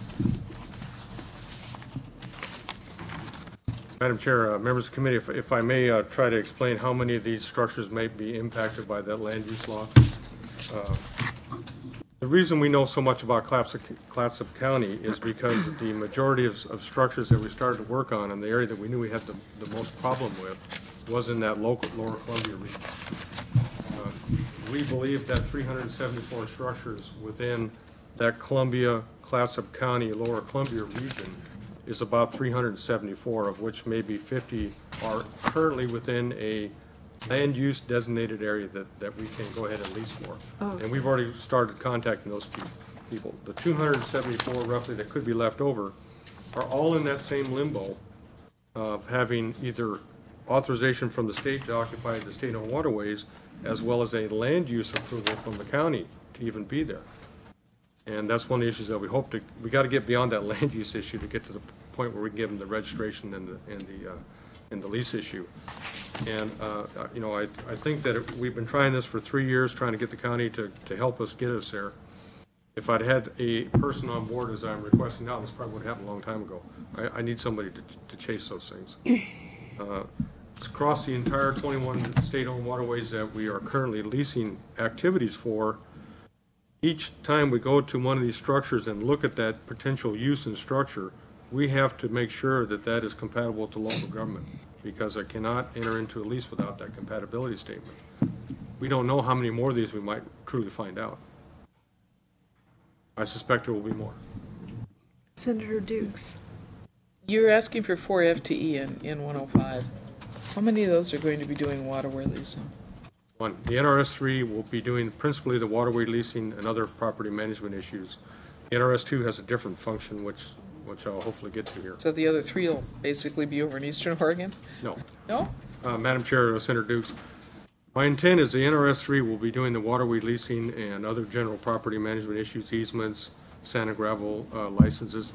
Madam Chair, members of the committee, if I may try to explain how many of these structures may be impacted by that land use law. The reason we know so much about Clatsop County is because the majority of structures that we started to work on in the area that we knew we had the most problem with was in that local Lower Columbia region. We believe that 374 structures within that Clatsop County, Lower Columbia region is about 374, of which maybe 50 are currently within a land use designated area that we can go ahead and lease for. Oh. And we've already started contacting those people. The 274 roughly that could be left over are all in that same limbo of having either authorization from the state to occupy the state-owned waterways, as well as a land use approval from the county to even be there. And that's one of the issues that we got to get beyond that land use issue to get to the point where we can give them the registration and the lease issue. And, you know, I think that we've been trying this for 3 years, trying to get the county to help us get us there. If I'd had a person on board as I'm requesting now, this probably would have happened a long time ago. I need somebody to chase those things. It's across the entire 21 state-owned waterways that we are currently leasing activities for. Each time we go to one of these structures and look at that potential use and structure, we have to make sure that that is compatible to local government, because I cannot enter into a lease without that compatibility statement. We don't know how many more of these we might truly find out. I suspect there will be more. Senator Dukes. You're asking for 4 FTE in 105. How many of those are going to be doing waterway leasing? One, the NRS 3 will be doing principally the waterway leasing and other property management issues. The NRS 2 has a different function, which I'll hopefully get to here. So the other 3 will basically be over in Eastern Oregon? No. No? Madam Chair, Senator Dukes, my intent is the NRS 3 will be doing the waterway leasing and other general property management issues, easements, sand and gravel licenses,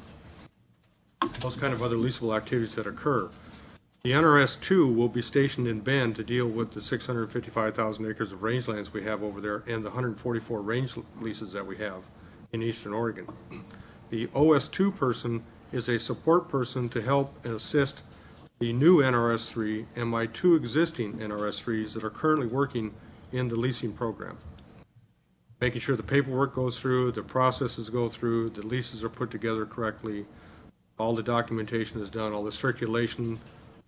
those kind of other leasable activities that occur. The NRS 2 will be stationed in Bend to deal with the 655,000 acres of rangelands we have over there and the 144 range leases that we have in Eastern Oregon. The OS2 person is a support person to help and assist the new NRS 3 and my 2 existing NRS 3s that are currently working in the leasing program. Making sure the paperwork goes through, the processes go through, the leases are put together correctly, all the documentation is done, all the circulation.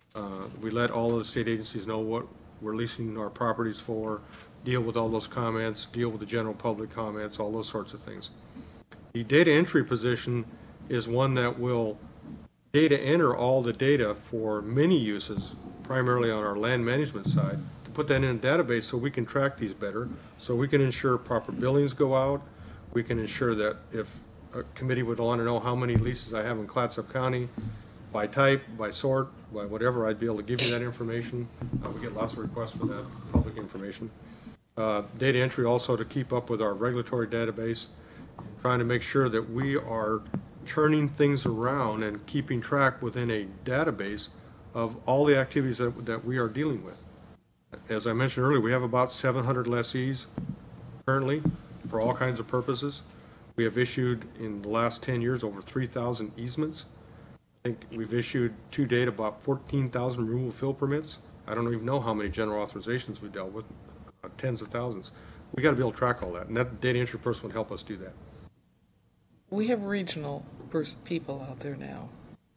We let all of the state agencies know what we're leasing our properties for, deal with all those comments, deal with the general public comments, all those sorts of things. The data entry position is one that will data enter all the data for many uses, primarily on our land management side, to put that in a database so we can track these better, so we can ensure proper billings go out. We can ensure that if a committee would want to know how many leases I have in Clatsop County, by type, by sort, by whatever, I'd be able to give you that information. We get lots of requests for that public information. Data entry also to keep up with our regulatory database, trying to make sure that we are turning things around and keeping track within a database of all the activities that we are dealing with. As I mentioned earlier, we have about 700 lessees currently for all kinds of purposes. We have issued in the last 10 years over 3,000 easements. I think we've issued to date about 14,000 removal fill permits. I don't even know how many general authorizations we've dealt with, tens of thousands. We got to be able to track all that, and that data entry person would help us do that. We have regional people out there now.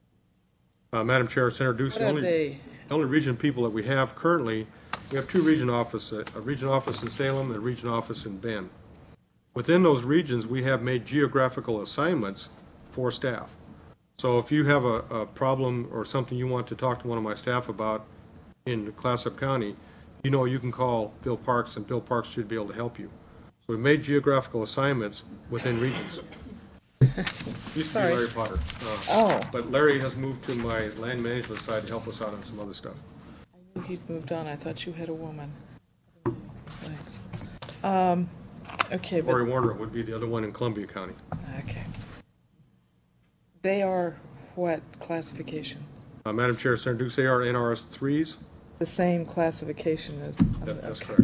Madam Chair, Senator Dukes, the only region people that we have currently, we have 2 region offices, a region office in Salem and a region office in Bend. Within those regions, we have made geographical assignments for staff. So if you have a problem or something you want to talk to one of my staff about in Clatsop County, you know you can call Bill Parks, and Bill Parks should be able to help you. We made geographical assignments within regions. Used to be Sorry. Larry Potter. Oh. But Larry has moved to my land management side to help us out on some other stuff. I knew he'd moved on. I thought you had a woman. Thanks. Okay, Corey but, Warner would be the other one in Columbia County. okay. They are what classification? Madam Chair, Senator Dukes, they are NRS 3s. The same classification as, That's okay. correct.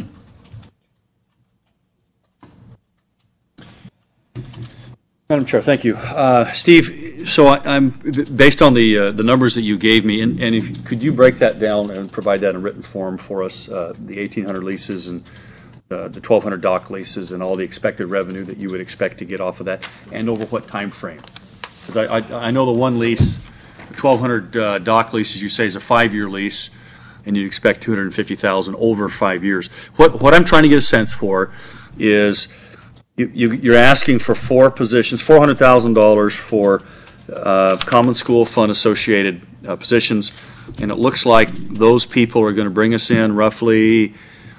Madam Chair, thank you. Steve, so I'm, based on the numbers that you gave me, and if, could you break that down and provide that in written form for us, the 1,800 leases and the 1,200 dock leases and all the expected revenue that you would expect to get off of that, and over what time frame? Because I know the one lease, the 1,200 dock leases you say is a 5-year lease, and you'd expect $250,000 over 5 years. What I'm trying to get a sense for is you're asking for 4 positions, $400,000 for Common School Fund associated positions, and it looks like those people are going to bring us in roughly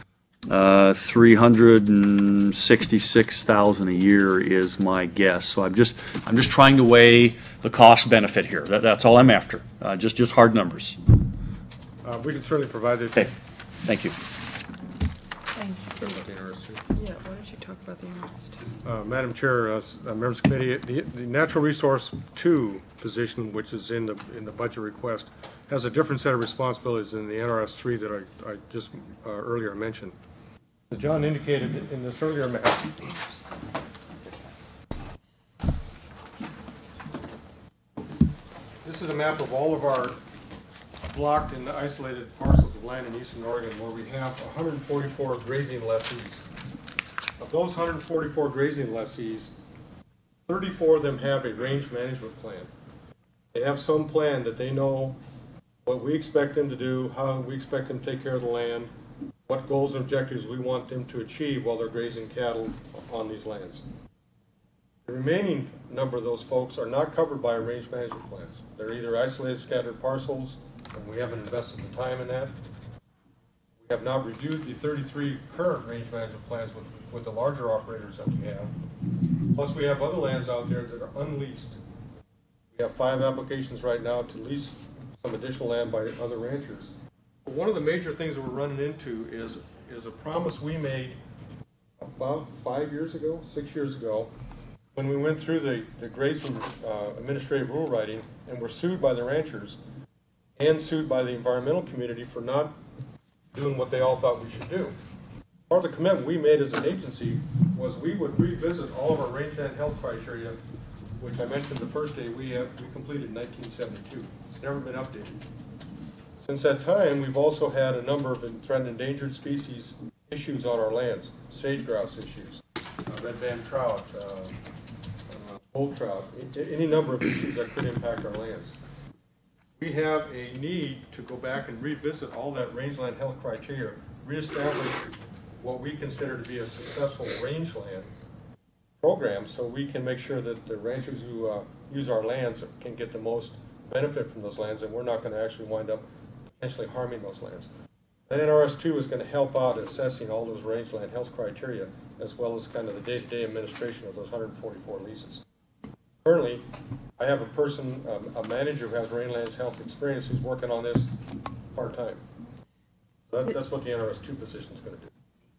$366,000 a year is my guess. So I'm just trying to weigh the cost benefit here. That's all I'm after. Just hard numbers. We can certainly provide it. Okay, thank you. Thank you. Yeah, why don't you talk about the NRS 2? Madam Chair, members of the committee, the Natural Resource 2 position, which is in the budget request, has a different set of responsibilities than the NRS 3 that I just earlier mentioned. As John indicated in this earlier map, this is a map of all of our blocked and isolated parcels of land in eastern Oregon where we have 144 grazing lessees. Of those 144 grazing lessees, 34 of them have a range management plan. They have some plan that they know what we expect them to do, how we expect them to take care of the land, what goals and objectives we want them to achieve while they're grazing cattle on these lands. The remaining number of those folks are not covered by a range management plan. They're either isolated, scattered parcels, and we haven't invested the time in that. We have not reviewed the 33 current range management plans with the larger operators that we have. Plus, we have other lands out there that are unleased. We have 5 applications right now to lease some additional land by other ranchers. But one of the major things that we're running into is a promise we made about 5 years ago, 6 years ago, when we went through the grazing administrative rule writing and were sued by the ranchers and sued by the environmental community for not doing what they all thought we should do. Part of the commitment we made as an agency was we would revisit all of our rangeland health criteria, which I mentioned the first day we completed in 1972. It's never been updated. Since that time, we've also had a number of threatened endangered species issues on our lands, sage grouse issues, red band trout, bull trout, any number of issues that could impact our lands. We have a need to go back and revisit all that rangeland health criteria, reestablish what we consider to be a successful rangeland program so we can make sure that the ranchers who use our lands can get the most benefit from those lands, and we're not going to actually wind up potentially harming those lands. That NRS 2 is going to help out assessing all those rangeland health criteria as well as kind of the day-to-day administration of those 144 leases. Currently, I have a person, a manager who has rangeland health experience who's working on this part-time. So that's what the NRS 2 position is going to do.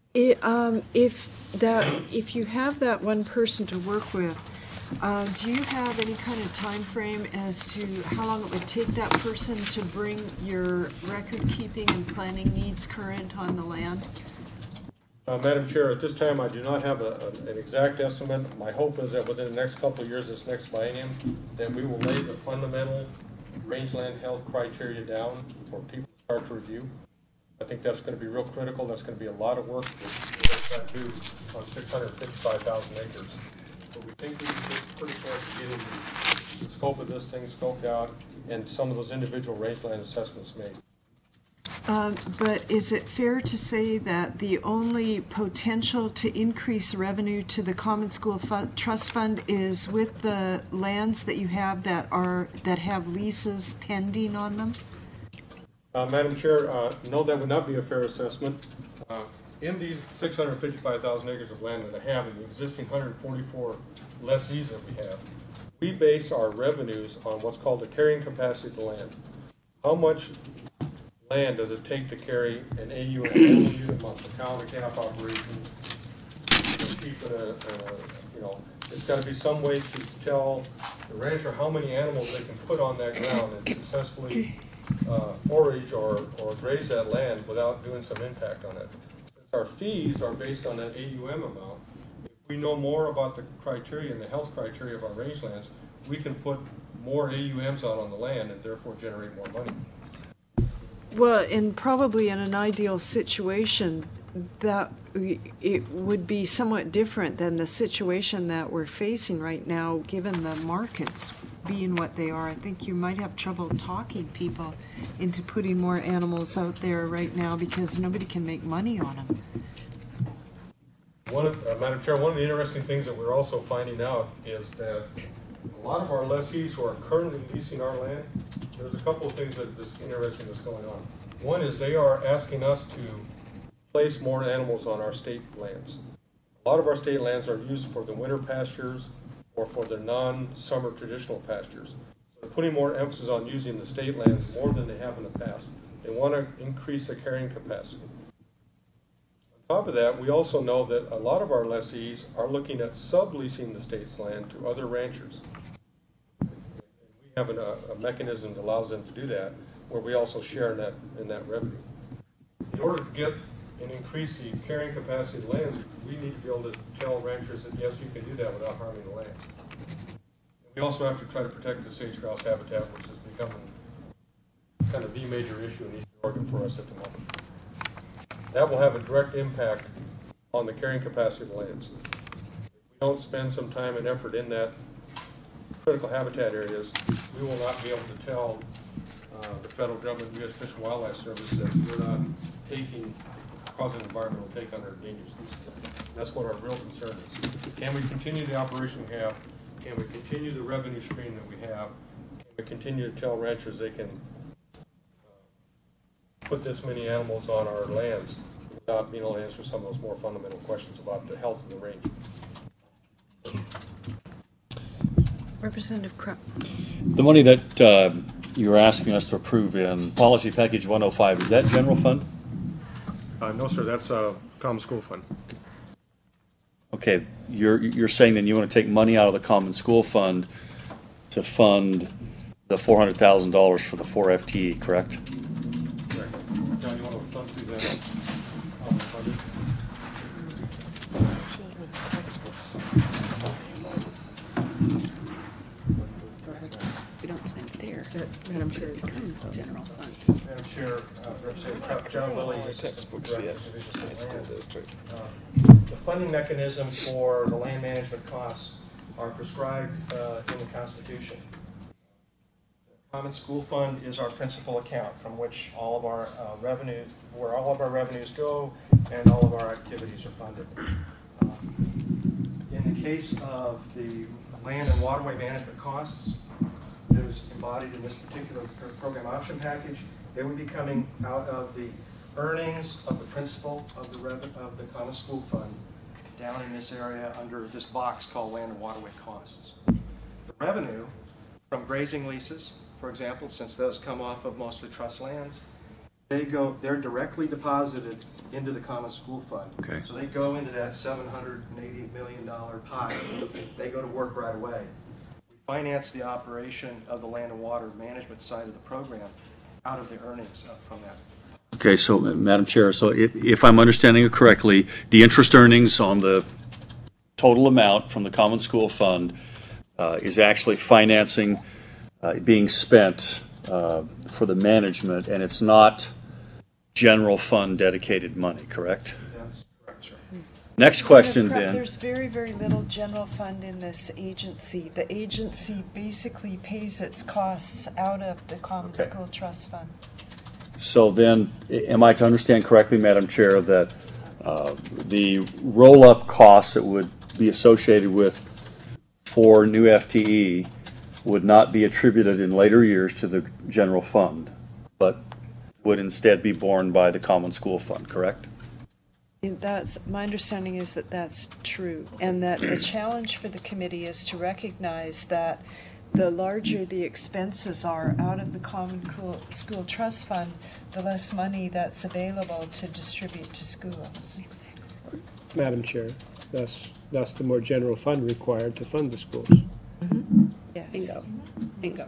If you have that one person to work with, do you have any kind of time frame as to how long it would take that person to bring your record keeping and planning needs current on the land? Madam Chair, at this time I do not have an exact estimate. My hope is that within the next couple of years, this next biennium, that we will lay the fundamental rangeland health criteria down for people to start to review. I think that's going to be real critical. That's going to be a lot of work to do on 655,000 acres. But we think we can get pretty close to getting the scope of this thing scoped out and some of those individual rangeland assessments made. But is it fair to say that the only potential to increase revenue to the Common School Trust Fund is with the lands that you have that have leases pending on them? Madam Chair, no, that would not be a fair assessment. in these 655,000 acres of land that I have, and the existing 144 lessees that we have, we base our revenues on what's called the carrying capacity of the land. How much land does it take to carry an AU and an unit month, a cow and a calf operation, sheep and you know, it's got to be some way to tell the rancher how many animals they can put on that ground and successfully forage or graze that land without doing some impact on it. Since our fees are based on that AUM amount, if we know more about the criteria and the health criteria of our rangelands, we can put more AUMs out on the land and therefore generate more money. Well, and probably in an ideal situation, that it would be somewhat different than the situation that we're facing right now, given the markets being what they are. I think you might have trouble talking people into putting more animals out there right now because nobody can make money on them. Madam Chair, one of the interesting things that we're also finding out is that a lot of our lessees who are currently leasing our land, there's a couple of things that is interesting that's going on. One is they are asking us to place more animals on our state lands. A lot of our state lands are used for the winter pastures or for the non-summer traditional pastures. So they're putting more emphasis on using the state lands more than they have in the past. They want to increase the carrying capacity. On top of that, we also know that a lot of our lessees are looking at subleasing the state's land to other ranchers. And we have a mechanism that allows them to do that, where we also share in that revenue. In order to get and increase the carrying capacity of the lands, we need to be able to tell ranchers that yes, you can do that without harming the land. And we also have to try to protect the sage-grouse habitat, which is becoming kind of the major issue in Eastern Oregon for us at the moment. That will have a direct impact on the carrying capacity of the lands. If we don't spend some time and effort in that critical habitat areas, we will not be able to tell the federal government, U.S. Fish and Wildlife Service, that we're not causing environmental take on our endangered species. That's what our real concern is. Can we continue the operation we have? Can we continue the revenue stream that we have? Can we continue to tell ranchers they can put this many animals on our lands without being able to answer some of those more fundamental questions about the health of the range? Representative Krupp. The money that you're asking us to approve in Policy Package 105, is that general fund? No, sir, that's a common school fund. Okay, you're saying then you want to take money out of the common school fund to fund the $400,000 for the 4 FTE, correct? Correct. John, you want to thumb through that? We don't spend it there. Madam Chair. It's come general fund. Madam Chair, Representative John Lilly, Assistant Director, Division of Lands. The funding mechanism for the land management costs are prescribed in the Constitution. The Common School Fund is our principal account from which all of our where all of our revenues go and all of our activities are funded. In the case of the land and waterway management costs, that is embodied in this particular program option package, they would be coming out of the earnings of the principal of the Common School Fund down in this area under this box called land and waterway costs. The revenue from grazing leases, for example, since those come off of mostly trust lands, they're directly deposited into the Common School Fund. Okay. So they go into that $780 million pie. They go to work right away. We finance the operation of the land and water management side of the program out of the earnings from that. Okay, so Madam Chair, so if I'm understanding it correctly, the interest earnings on the total amount from the Common School Fund is actually financing being spent for the management, and it's not general fund dedicated money, correct? That's correct, sir. Next question Krupp, then. there's very, very little general fund in this agency. The agency basically pays its costs out of the Common Okay. School Trust Fund. So then, am I to understand correctly, Madam Chair, that the roll-up costs that would be associated with 4 new FTE would not be attributed in later years to the general fund, but would instead be borne by the Common School Fund, correct? My understanding is that that's true, and that the challenge for the committee is to recognize that the larger the expenses are out of the Common School Trust Fund, the less money that's available to distribute to schools. Madam Chair, thus the more general fund required to fund the schools. Yes. Bingo.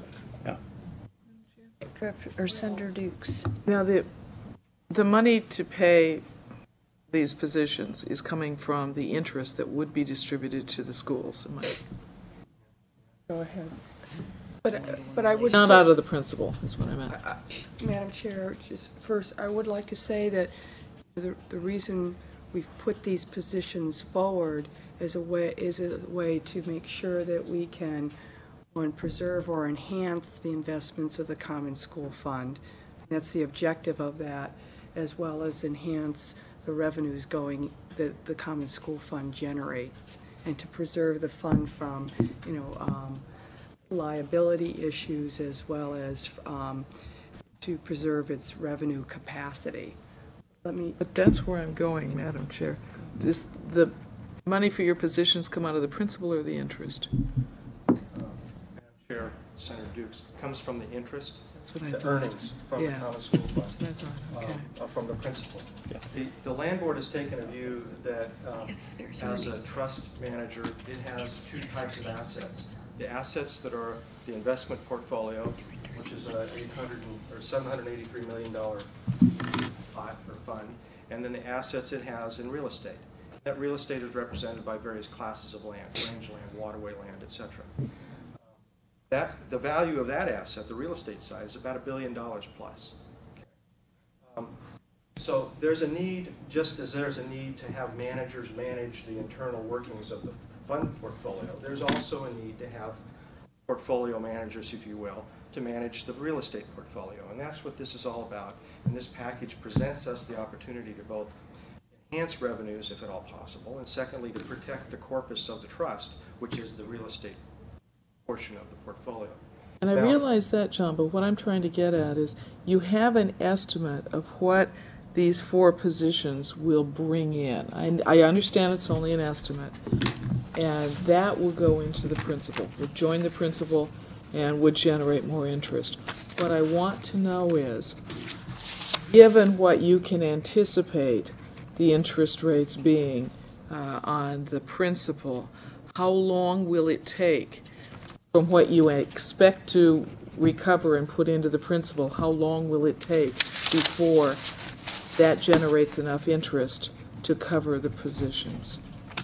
Or Senator Dukes. Now, the money to pay these positions is coming from the interest that would be distributed to the schools. Go ahead. But I would Not just, out of the principal, is what I meant. Madam Chair, just first, I would like to say that the reason we've put these positions forward is a way to make sure that we can, one, preserve or enhance the investments of the Common School Fund. That's the objective of that, as well as enhance the revenues that the Common School Fund generates, and to preserve the fund from, liability issues, as well as to preserve its revenue capacity. But that's where I'm going, Madam Chair. Does the money for your positions come out of the principal or the interest? Madam Chair, Senator Dukes, comes from the interest. That's what I the thought. earnings from the Common School Fund. That's what I thought, okay. From the principal. The land board has taken a view that as a trust manager, it has two types of assets. The assets that are the investment portfolio, which is a $783 million pot or fund, and then the assets it has in real estate. That real estate is represented by various classes of land, rangeland, waterway land, etc. The value of that asset, the real estate side, is about $1 billion plus. So there's a need, just as there's a need to have managers manage the internal workings of the fund portfolio, there's also a need to have portfolio managers, if you will, to manage the real estate portfolio. And that's what this is all about. And this package presents us the opportunity to both enhance revenues, if at all possible, and secondly, to protect the corpus of the trust, which is the real estate portion of the portfolio. And I realize that, John, but what I'm trying to get at is you have an estimate of what these 4 positions will bring in. I understand it's only an estimate, and that will go into the principal, would join the principal, and would generate more interest. What I want to know is, given what you can anticipate the interest rates being on the principal, how long will it take from what you expect to recover and put into the principal, how long will it take before that generates enough interest to cover the positions?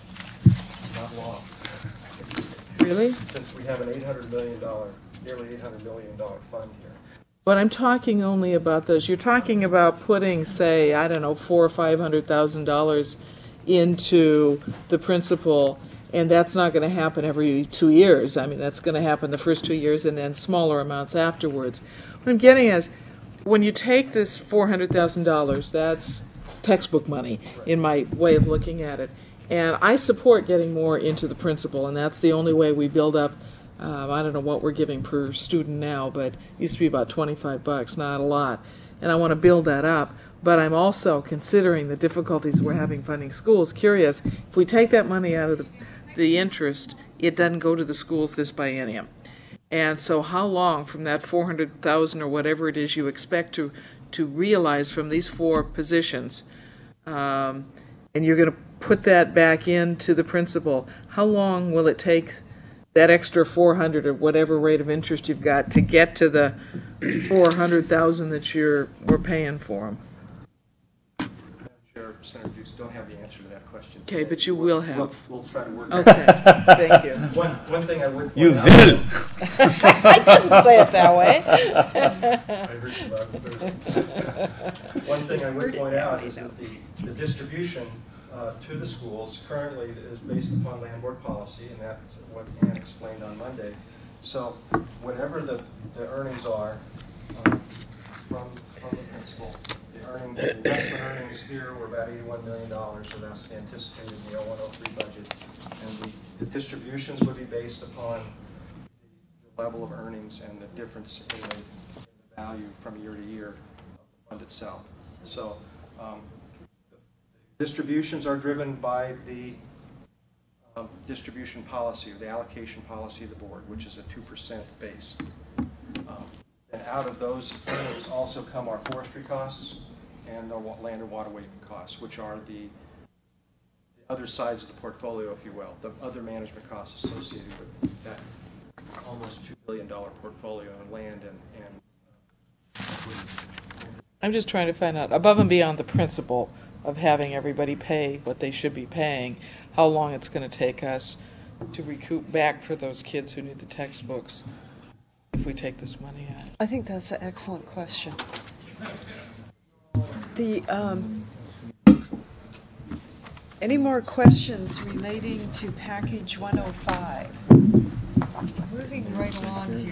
Not long. Really? Since we have an $800 million, nearly $800 million fund here. But I'm talking only about those. You're talking about putting, say, I don't know, $400,000 or $500,000 into the principal, and that's not going to happen every 2 years. I mean, that's going to happen the first 2 years and then smaller amounts afterwards. What I'm getting is, when you take this $400,000, that's textbook money in my way of looking at it. And I support getting more into the principal, and that's the only way we build up. I don't know what we're giving per student now, but it used to be about $25, not a lot. And I want to build that up. But I'm also considering the difficulties we're having funding schools. Curious, if we take that money out of the interest, it doesn't go to the schools this biennium. And so how long from that $400,000 or whatever it is you expect to realize from these 4 positions, and you're going to put that back into the principal, how long will it take that extra 400 or whatever rate of interest you've got to get to the 400,000 that we're paying for them? Madam Chair, Senator Dukes, don't have the answer to that question. Okay, but you will have. We'll try to work. Okay, thank you. One thing I would point You out. will. I didn't say it that way. I heard you loud and clear. One thing I would point out is that the distribution to the schools currently is based upon land board policy, and that's what Ann explained on Monday. So whatever the earnings are from the principal, the investment earnings here were about $81 million, so that's the anticipated in the 0103 budget. And the distributions would be based upon the level of earnings and the difference in the value from year to year of the fund itself. So the Distributions are driven by the distribution policy, or the allocation policy of the board, which is a 2% base. And out of those payments also come our forestry costs and the land and water waiving costs, which are the other sides of the portfolio, if you will, the other management costs associated with that almost $2 billion portfolio in land and I'm just trying to find out, above and beyond the principle of having everybody pay what they should be paying, how long it's going to take us to recoup back for those kids who need the textbooks if we take this money out. I think that's an excellent question. The, any more questions relating to package 105? Moving right along here.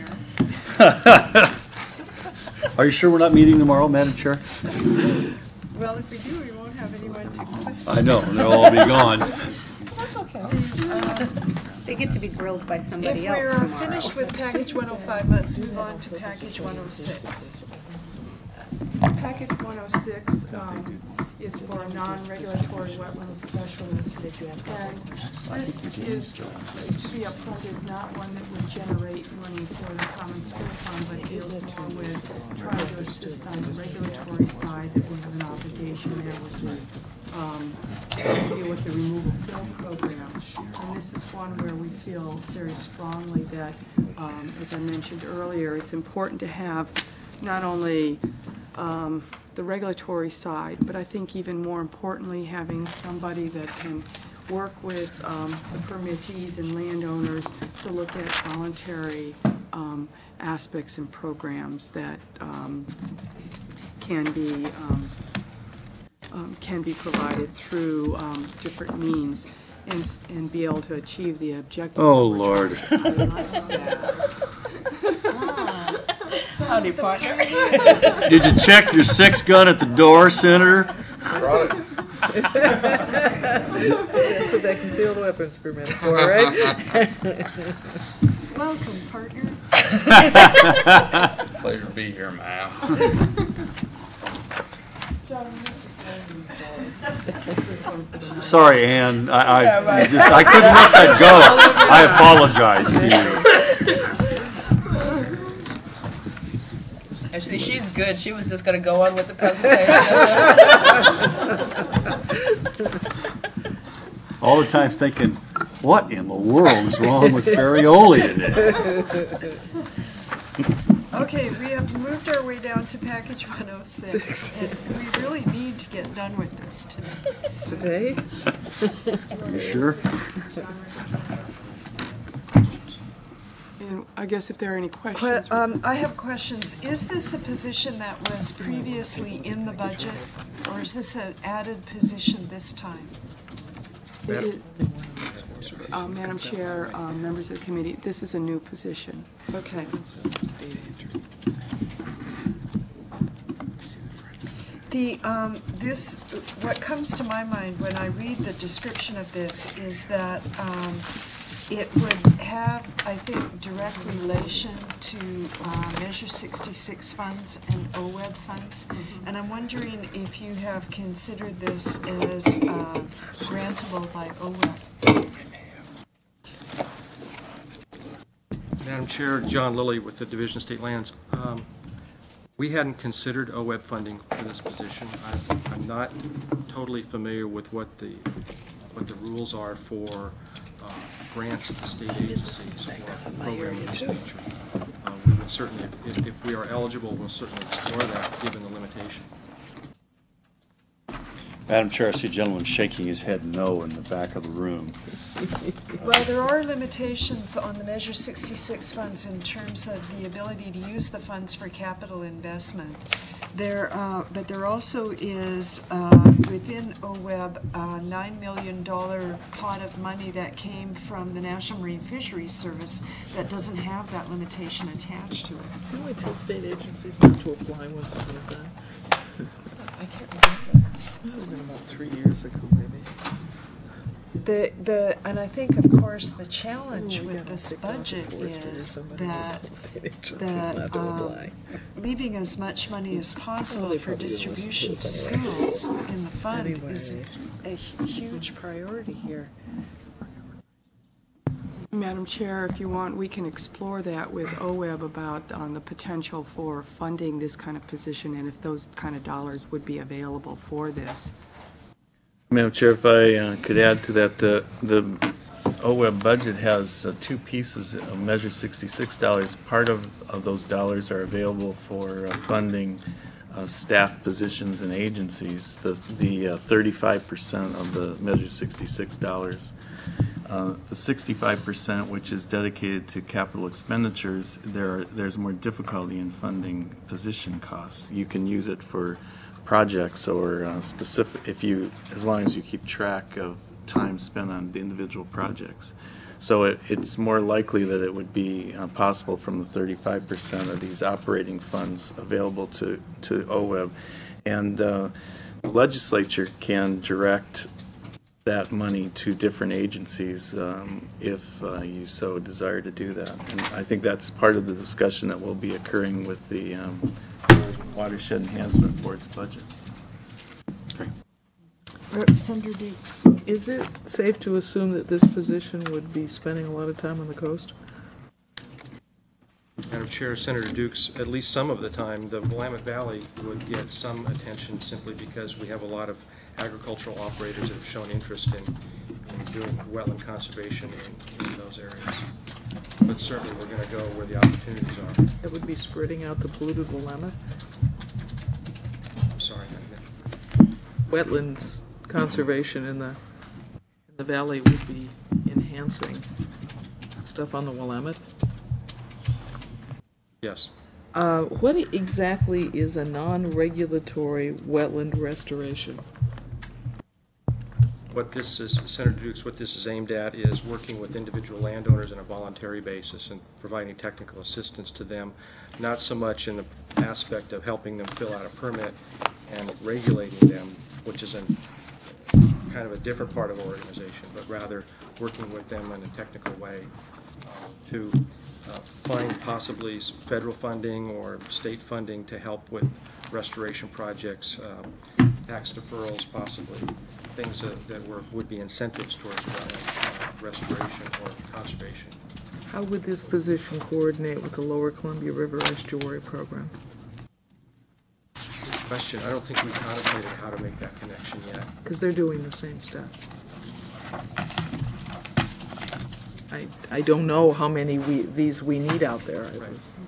Are you sure we're not meeting tomorrow, Madam Chair? Well, if we do, we won't have anyone to question. I know, they'll all be gone. That's okay. They get to be grilled by somebody else If tomorrow. we're finished with package 105, let's move on to package 106. Package 106 is for a non-regulatory wetland specialist. And this is, to be upfront, is not one that would generate money for the common school fund, but deals more with trying to assist on the regulatory side, that we have an obligation there with the deal with the removal fill program. And this is one where we feel very strongly that, as I mentioned earlier, it's important to have not only the regulatory side, but I think even more importantly, having somebody that can work with the permittees and landowners to look at voluntary aspects and programs that can be provided through different means and be able to achieve the objectives. Oh, Lord. Howdy, partner. Did you check your 6-gun at the door, Senator? That's what that concealed weapons permit's for, right? Welcome, partner. Pleasure to be here, ma'am. Sorry, Ann, I couldn't let that go. I apologize to you. Actually, she's good. She was just going to go on with the presentation. All the time thinking, what in the world is wrong with Ferrioli today? Okay, we have moved our way down to package 106, and we really need to get done with this today. You sure? And I guess if there are any questions. I have questions. Is this a position that was previously in the budget, or is this an added position this time? Madam Chair, members of the committee, this is a new position. Okay. What comes to my mind when I read the description of this is that it would have, I think, direct relation to Measure 66 funds and OWEB funds. And I'm wondering if you have considered this as grantable by OWEB. Madam Chair, John Lilly with the Division of State Lands. We hadn't considered OWEB funding for this position. I'm not totally familiar with what the rules are for grants to state agencies or program of this nature. We would certainly, if we are eligible, we'll certainly explore that given the limitation. Madam Chair, I see a gentleman shaking his head no in the back of the room. Well, there are limitations on the Measure 66 funds in terms of the ability to use the funds for capital investment. But there also is, within OWEB, a $9 million pot of money that came from the National Marine Fisheries Service that doesn't have that limitation attached to it. Can we tell state agencies not to apply once upon a time? I can't remember. That was about 3 years ago, maybe. And I think, of course, the challenge with this budget is that leaving as much money as possible for distribution to schools in the fund is a huge priority here. Madam Chair, if you want, we can explore that with OWEB about the potential for funding this kind of position and if those kind of dollars would be available for this. Madam Chair, if I could add to that, the OWEB budget has two pieces of Measure 66 dollars. Part of those dollars are available for funding staff positions and agencies. The 35% of the Measure 66 dollars. The 65%, which is dedicated to capital expenditures, there's more difficulty in funding position costs. You can use it for projects or specific, as long as you keep track of time spent on the individual projects. So it's more likely that it would be possible from the 35% of these operating funds available to OWEB. And the legislature can direct that money to different agencies if you so desire to do that. And I think that's part of the discussion that will be occurring with the Watershed Enhancement Board's budget. Okay. Representative Dukes. Is it safe to assume that this position would be spending a lot of time on the coast? Madam Chair, Senator Dukes, at least some of the time, the Willamette Valley would get some attention simply because we have a lot of agricultural operators that have shown interest in doing wetland conservation in those areas. But certainly we're going to go where the opportunities are. It would be spreading out the polluted Willamette? I'm sorry. Wetlands conservation in the valley would be enhancing stuff on the Willamette? Yes. What exactly is a non-regulatory wetland restoration? What this is, Senator Dukes, what this is aimed at is working with individual landowners on a voluntary basis and providing technical assistance to them, not so much in the aspect of helping them fill out a permit and regulating them, which is kind of a different part of our organization, but rather working with them in a technical way to find possibly federal funding or state funding to help with restoration projects, tax deferrals possibly, things that would be incentives towards restoration or conservation. How would this position coordinate with the Lower Columbia River Estuary Program? Good question. I don't think we contemplated how to make that connection yet. Because they're doing the same stuff. I don't know how many these we need out there. Right.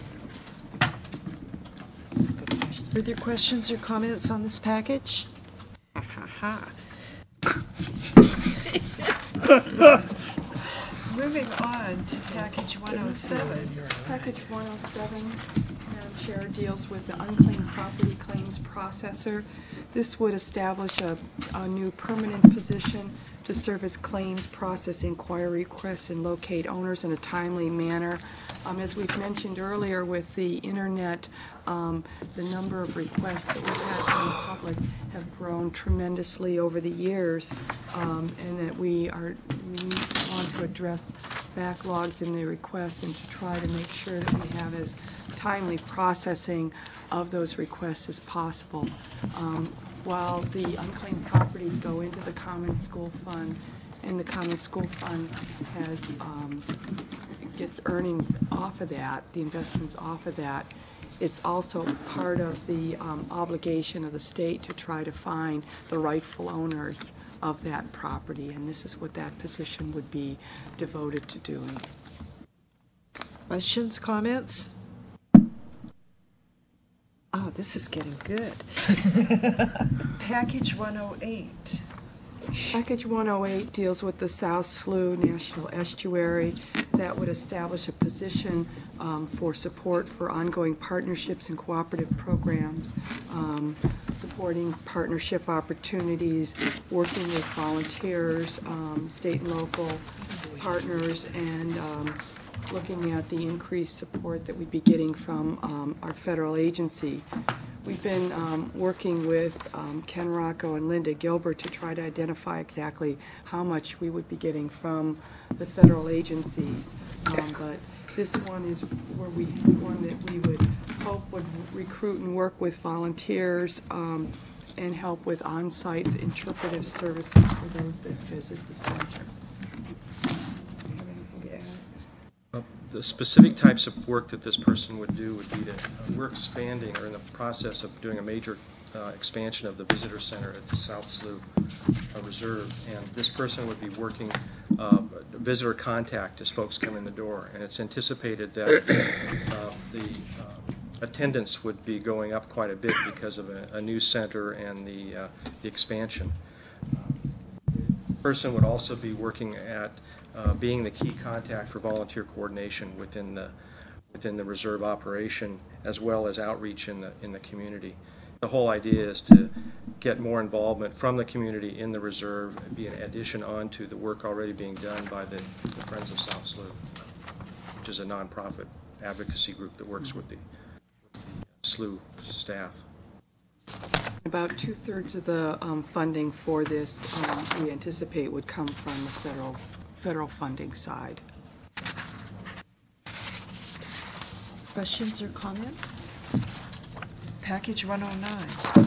That's a good question. Further questions or comments on this package? Ha ha ha. Moving on to package 107. Package 107, Madam Chair, deals with the unclaimed property claims processor. This would establish a new permanent position to serve as claims, process inquiry requests, and locate owners in a timely manner. As we've mentioned earlier with the internet, the number of requests that we've had from the public have grown tremendously over the years, and that we want to address backlogs in the requests and to try to make sure that we have as timely processing of those requests as possible. While the unclaimed properties go into the Common School Fund, and the Common School Fund gets earnings off of that, the investments off of that, it's also part of the obligation of the state to try to find the rightful owners of that property, and this is what that position would be devoted to doing. Questions, comments? Oh, this is getting good. Package 108. Package 108 deals with the South Slough National Estuary. That would establish a position for support for ongoing partnerships and cooperative programs, supporting partnership opportunities, working with volunteers, state and local partners, and looking at the increased support that we'd be getting from our federal agency. we've been working with Ken Rocco and Linda Gilbert to try to identify exactly how much we would be getting from the federal agencies. But this one is where one that we would hope would recruit and work with volunteers and help with on-site interpretive services for those that visit the center. The specific types of work that this person would do would be to, we're expanding or in the process of doing a major expansion of the visitor center at the South Slough Reserve, and this person would be working visitor contact as folks come in the door, and it's anticipated that the attendance would be going up quite a bit because of a new center and the expansion. The person would also be working at being the key contact for volunteer coordination within the reserve operation, as well as outreach in the community. The whole idea is to get more involvement from the community in the reserve and be an addition onto the work already being done by the Friends of South Slough, which is a nonprofit advocacy group that works with the Slough staff. About 2/3 of the funding for this we anticipate would come from the federal funding side. Questions or comments? Package 109.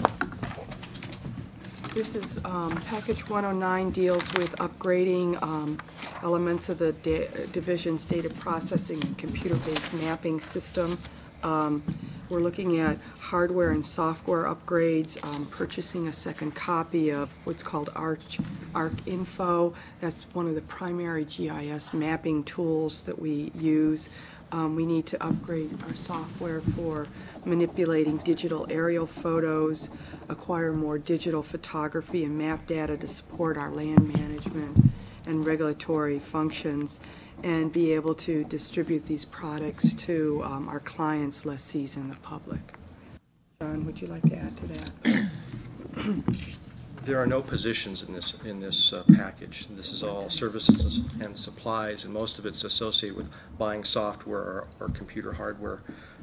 This is Package 109 deals with upgrading elements of the division's data processing and computer-based mapping system. We're looking at hardware and software upgrades, purchasing a second copy of what's called ArcInfo. That's one of the primary GIS mapping tools that we use. We need to upgrade our software for manipulating digital aerial photos, acquire more digital photography and map data to support our land management and regulatory functions, and be able to distribute these products to our clients, lessees, and the public. John, would you like to add to that? There are no positions in this package. This is all services and supplies, and most of it's associated with buying software or computer hardware.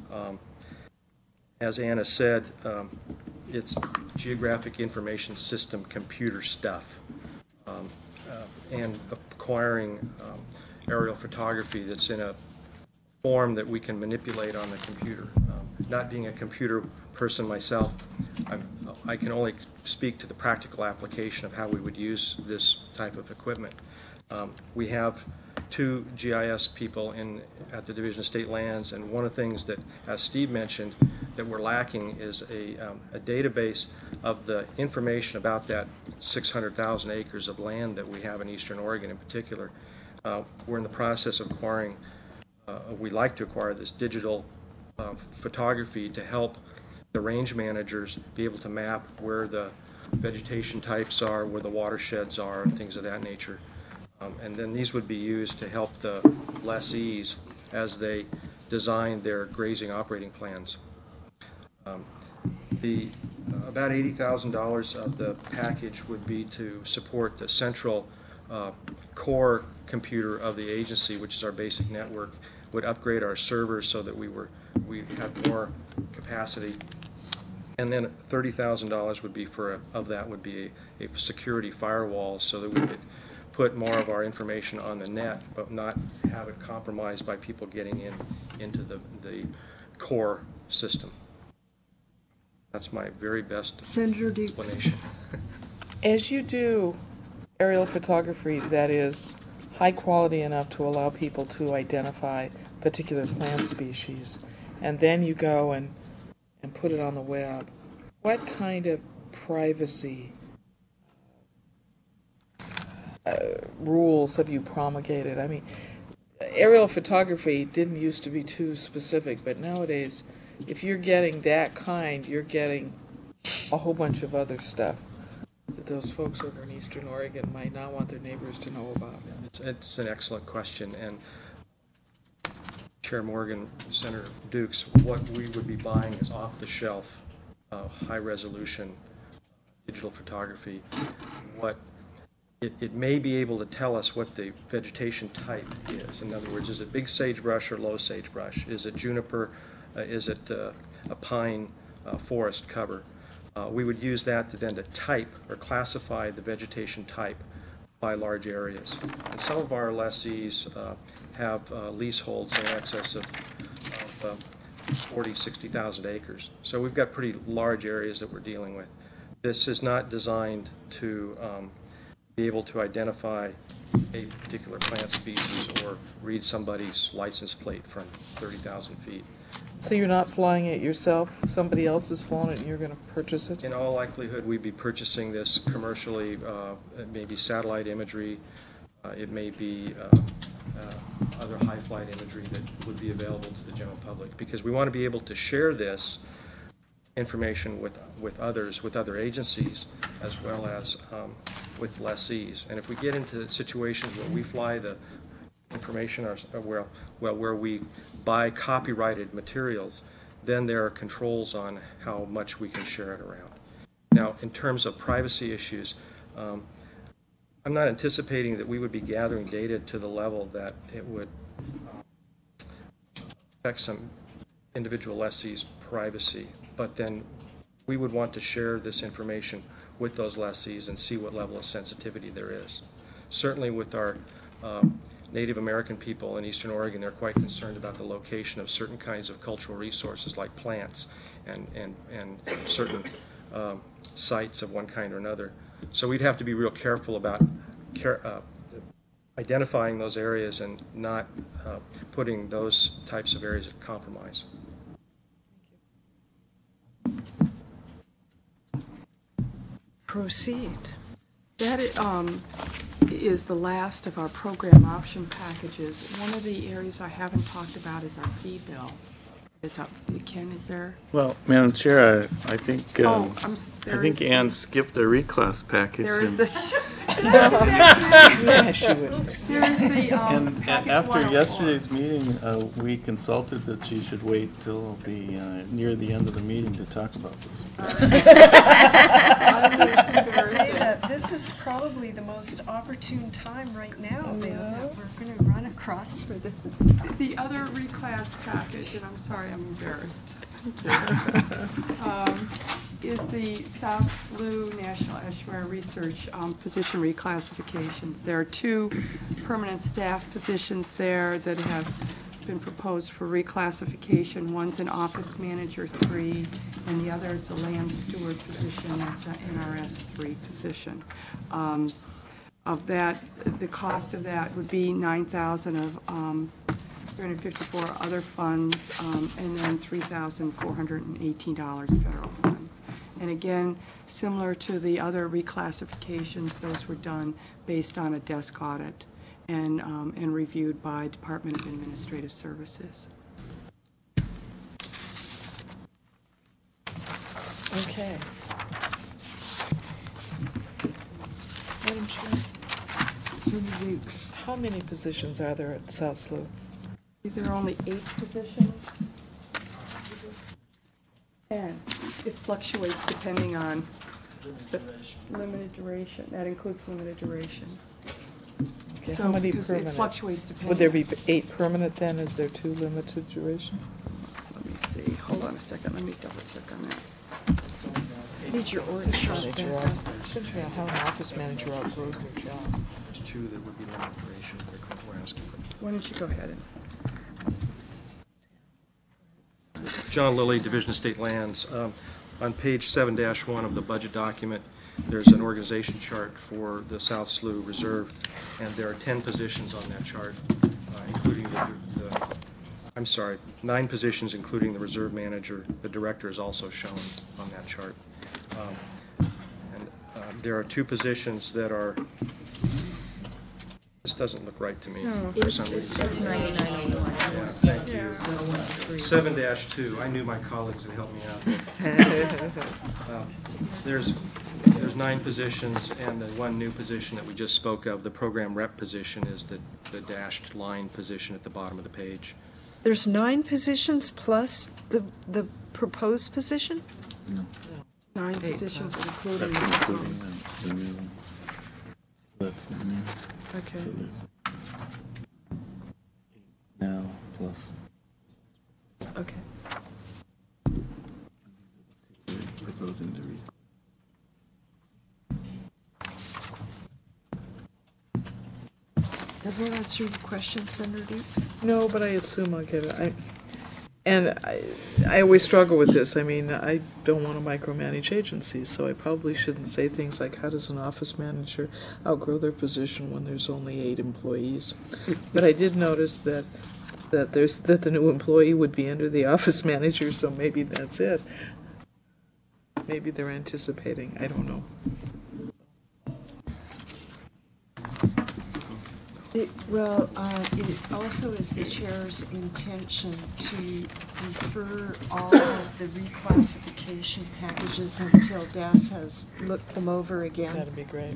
As Anna said, it's geographic information system computer stuff, and acquiring aerial photography that's in a form that we can manipulate on the computer. Not being a computer person myself, I can only speak to the practical application of how we would use this type of equipment. We have 2 GIS people at the Division of State Lands, and one of the things that, as Steve mentioned, that we're lacking is a database of the information about that 600,000 acres of land that we have in Eastern Oregon in particular. We're in the process of acquiring, we'd like to acquire this digital photography to help the range managers be able to map where the vegetation types are, where the watersheds are, and things of that nature. And then these would be used to help the lessees as they design their grazing operating plans. About $80,000 of the package would be to support the central core computer of the agency, which is our basic network, would upgrade our servers so that we have more capacity. And then $30,000 would be of that would be a security firewall so that we could put more of our information on the net, but not have it compromised by people getting into the core system. That's my very best Senator Dukes. explanation. As you do aerial photography that is high quality enough to allow people to identify particular plant species, and then you go and put it on the web, what kind of privacy rules have you promulgated? I mean, aerial photography didn't used to be too specific, but nowadays, if you're getting that kind, you're getting a whole bunch of other stuff that those folks over in Eastern Oregon might not want their neighbors to know about. It's an excellent question, and Chair Morgan, Senator Dukes, what we would be buying is off-the-shelf, high-resolution digital photography. What it may be able to tell us what the vegetation type is. In other words, is it big sagebrush or low sagebrush? Is it juniper? Is it a pine forest cover. We would use that to then to type or classify the vegetation type by large areas. And some of our lessees have leaseholds in excess of 40, 60,000 acres. So we've got pretty large areas that we're dealing with. This is not designed to be able to identify a particular plant species or read somebody's license plate from 30,000 feet. So you're not flying it yourself? Somebody else is flying it and you're going to purchase it? In all likelihood, we'd be purchasing this commercially. It may be satellite imagery. It may be other high flight imagery that would be available to the general public, because we want to be able to share this information with others, with other agencies, as well as with lessees. And if we get into situations where we fly the information, where we buy copyrighted materials, then there are controls on how much we can share it around. Now, in terms of privacy issues, I'm not anticipating that we would be gathering data to the level that it would affect some individual lessees' privacy, but then we would want to share this information with those lessees and see what level of sensitivity there is. Certainly with our Native American people in Eastern Oregon, they're quite concerned about the location of certain kinds of cultural resources like plants and certain sites of one kind or another. So we'd have to be real careful about identifying those areas and not putting those types of areas at compromise. Proceed. That is the last of our program option packages. One of the areas I haven't talked about is our fee bill. Ken, is there? Well, Madam Chair, I think there is Ann skipped the reclass package. There is and- the. Yeah, she would. There is the And package after 104. yesterday's meeting, we consulted that she should wait till near the end of the meeting to talk about this. Say that this is probably the most opportune time right now, then, that we're going to run across for this. The other reclass package, and I'm sorry, I'm embarrassed, is the South Slough National Estuary Research position reclassifications. There are 2 permanent staff positions there that have been proposed for reclassification. One's an Office Manager 3, and the other is a Land Steward position. That's an NRS 3 position. Of that, the cost of that would be $9,000 of 354 other funds, and then $3,418 federal funds. And again, similar to the other reclassifications, those were done based on a desk audit and reviewed by Department of Administrative Services. Okay. Madam Chair, Cindy Dukes. how many positions are there at South Slough? There are only 8 positions, and it fluctuates depending on the limited duration. That includes limited duration. Okay, So how many because it permanent? fluctuates depending. Would there be 8 permanent then? Is there 2 limited duration? Let me see. Hold on a second. Let me double check on that. Need your org chart Manager back out- up. Essentially, how an office manager outgrows their job. There's 2 that would be limited duration we're asking for. Why don't you go ahead and. John Lilly, Division of State Lands. On page 7-1 of the budget document, there's an organization chart for the South Slough Reserve, and there are 10 positions on that chart, including I'm sorry, 9 positions, including the reserve manager. The director is also shown on that chart. There are 2 positions that are, this doesn't look right to me for some reason. It's 9901. Yeah, thank you. 7-2, I knew my colleagues would help me out there. There's 9 positions, and the 1 new position that we just spoke of, the program rep position, is the dashed line position at the bottom of the page. There's 9 positions plus the proposed position? 9 positions, including. That's including the new. That's the new. Okay. So now plus. Okay. put those into Does that answer your question, Senator Dukes? No, but I assume I'll get it. I always struggle with this. I mean, I don't want to micromanage agencies, so I probably shouldn't say things like, how does an office manager outgrow their position when there's only 8 employees? But I did notice that the new employee would be under the office manager, so maybe that's it. Maybe they're anticipating. I don't know. It also is the chair's intention to defer all of the reclassification packages until DAS has looked them over again. That'd be great.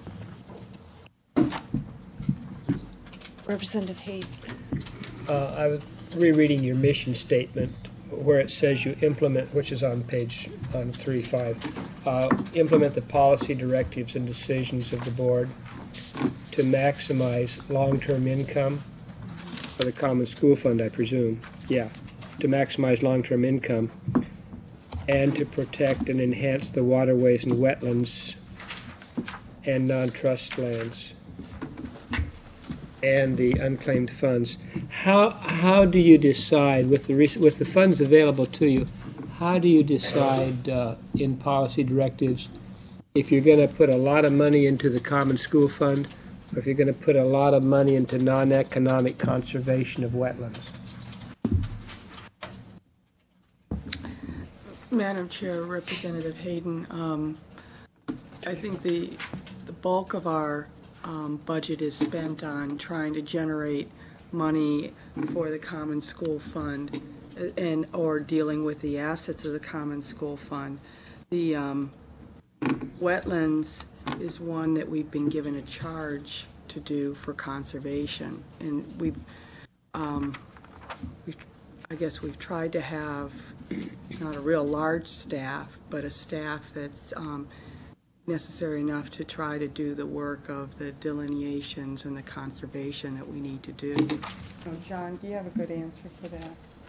Representative Hayden. I was rereading your mission statement where it says you implement, which is on page 3.5, implement the policy directives and decisions of the board to maximize long-term income for the Common School Fund, I presume. Yeah, to maximize long-term income and to protect and enhance the waterways and wetlands and non-trust lands and the unclaimed funds. How do you decide, with the funds available to you, how do you decide in policy directives if you're going to put a lot of money into the Common School Fund, or if you're going to put a lot of money into non-economic conservation of wetlands? Madam Chair, Representative Hayden, I think the bulk of our budget is spent on trying to generate money for the Common School Fund or dealing with the assets of the Common School Fund. The wetlands is one that we've been given a charge to do for conservation, and I guess we've tried to have not a real large staff, but a staff that's necessary enough to try to do the work of the delineations and the conservation that we need to do. Oh, John, do you have a good answer for that?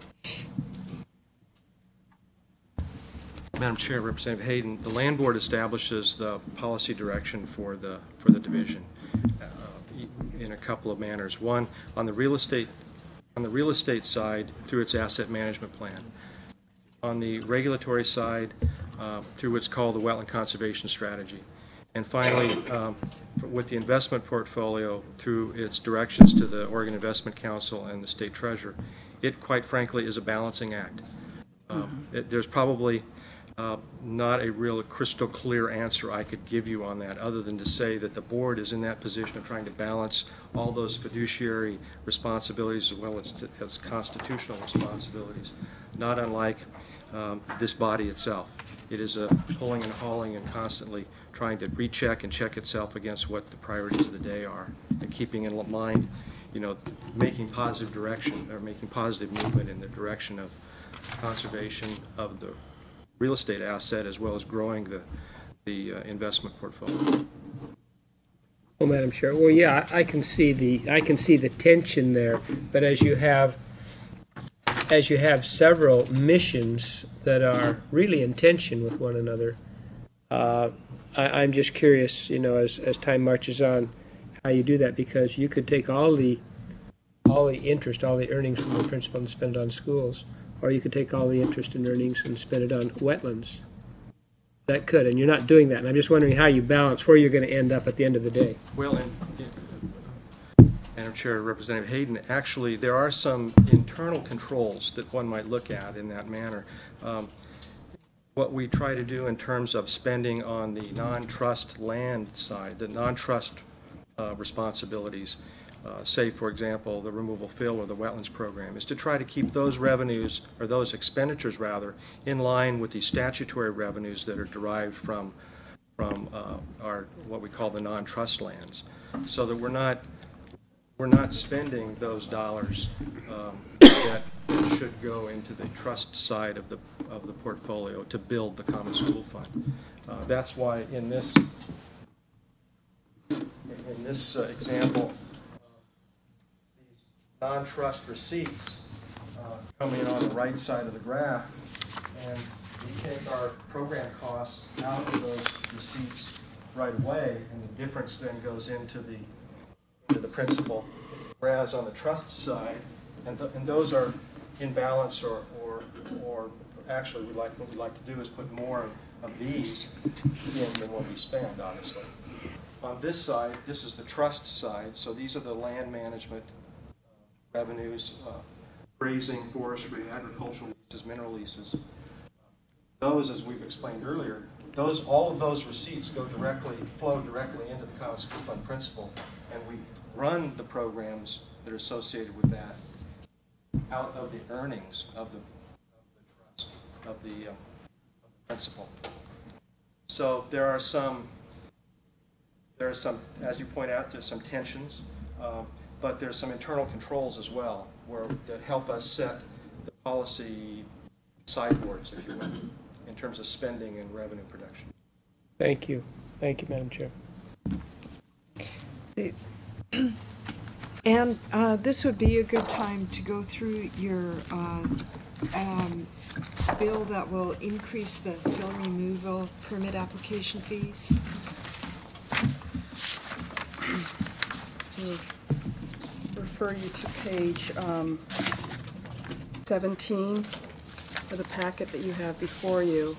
Madam Chair, Representative Hayden, the Land Board establishes the policy direction for the division in a couple of manners. One, on the real estate side, through its asset management plan. On the regulatory side, through what's called the Wetland Conservation Strategy. And finally, with the investment portfolio, through its directions to the Oregon Investment Council and the State Treasurer. It, quite frankly, is a balancing act. There's probably not a real crystal clear answer I could give you on that, other than to say that the board is in that position of trying to balance all those fiduciary responsibilities as well as constitutional responsibilities, not unlike this body itself. It is a pulling and hauling and constantly trying to recheck and check itself against what the priorities of the day are, and keeping in mind, making positive direction or making positive movement in the direction of conservation of the real estate asset as well as growing the investment portfolio. Well, Madam Chair, well, yeah, I can see the tension there, but as you have several missions that are really in tension with one another, I'm just curious, as time marches on, how you do that, because you could take all the interest, all the earnings from the principal and spend it on schools, or you could take all the interest and earnings and spend it on wetlands. That could, and you're not doing that. And I'm just wondering how you balance where you're going to end up at the end of the day. Well, Madam Chair, Representative Hayden, actually there are some internal controls that one might look at in that manner. What we try to do in terms of spending on the non-trust land side, the non-trust responsibilities, say, for example, the removal fill or the wetlands program, is to try to keep those revenues, or those expenditures rather, in line with the statutory revenues that are derived from our what we call the non-trust lands, so that we're not spending those dollars that should go into the trust side of the portfolio to build the Common School Fund. That's why in this example, non-trust receipts come in on the right side of the graph, and we take our program costs out of those receipts right away, and the difference then goes into the principal. Whereas on the trust side, and those are in balance, or actually what we'd like to do is put more of these in than what we spend, honestly. On this side, this is the trust side, so these are the land management revenues, grazing, forestry, agricultural leases, mineral leases. Those, as we've explained earlier, all of those receipts flow directly into the Common School Fund principal, and we run the programs that are associated with that out of the earnings of the trust, of the principal. So there are some, as you point out, there's some tensions, but there's some internal controls as well that help us set the policy sideboards, if you will, in terms of spending and revenue production. Thank you. Thank you, Madam Chair. And this would be a good time to go through your bill that will increase the fill removal permit application fees. Refer you to page 17 of the packet that you have before you.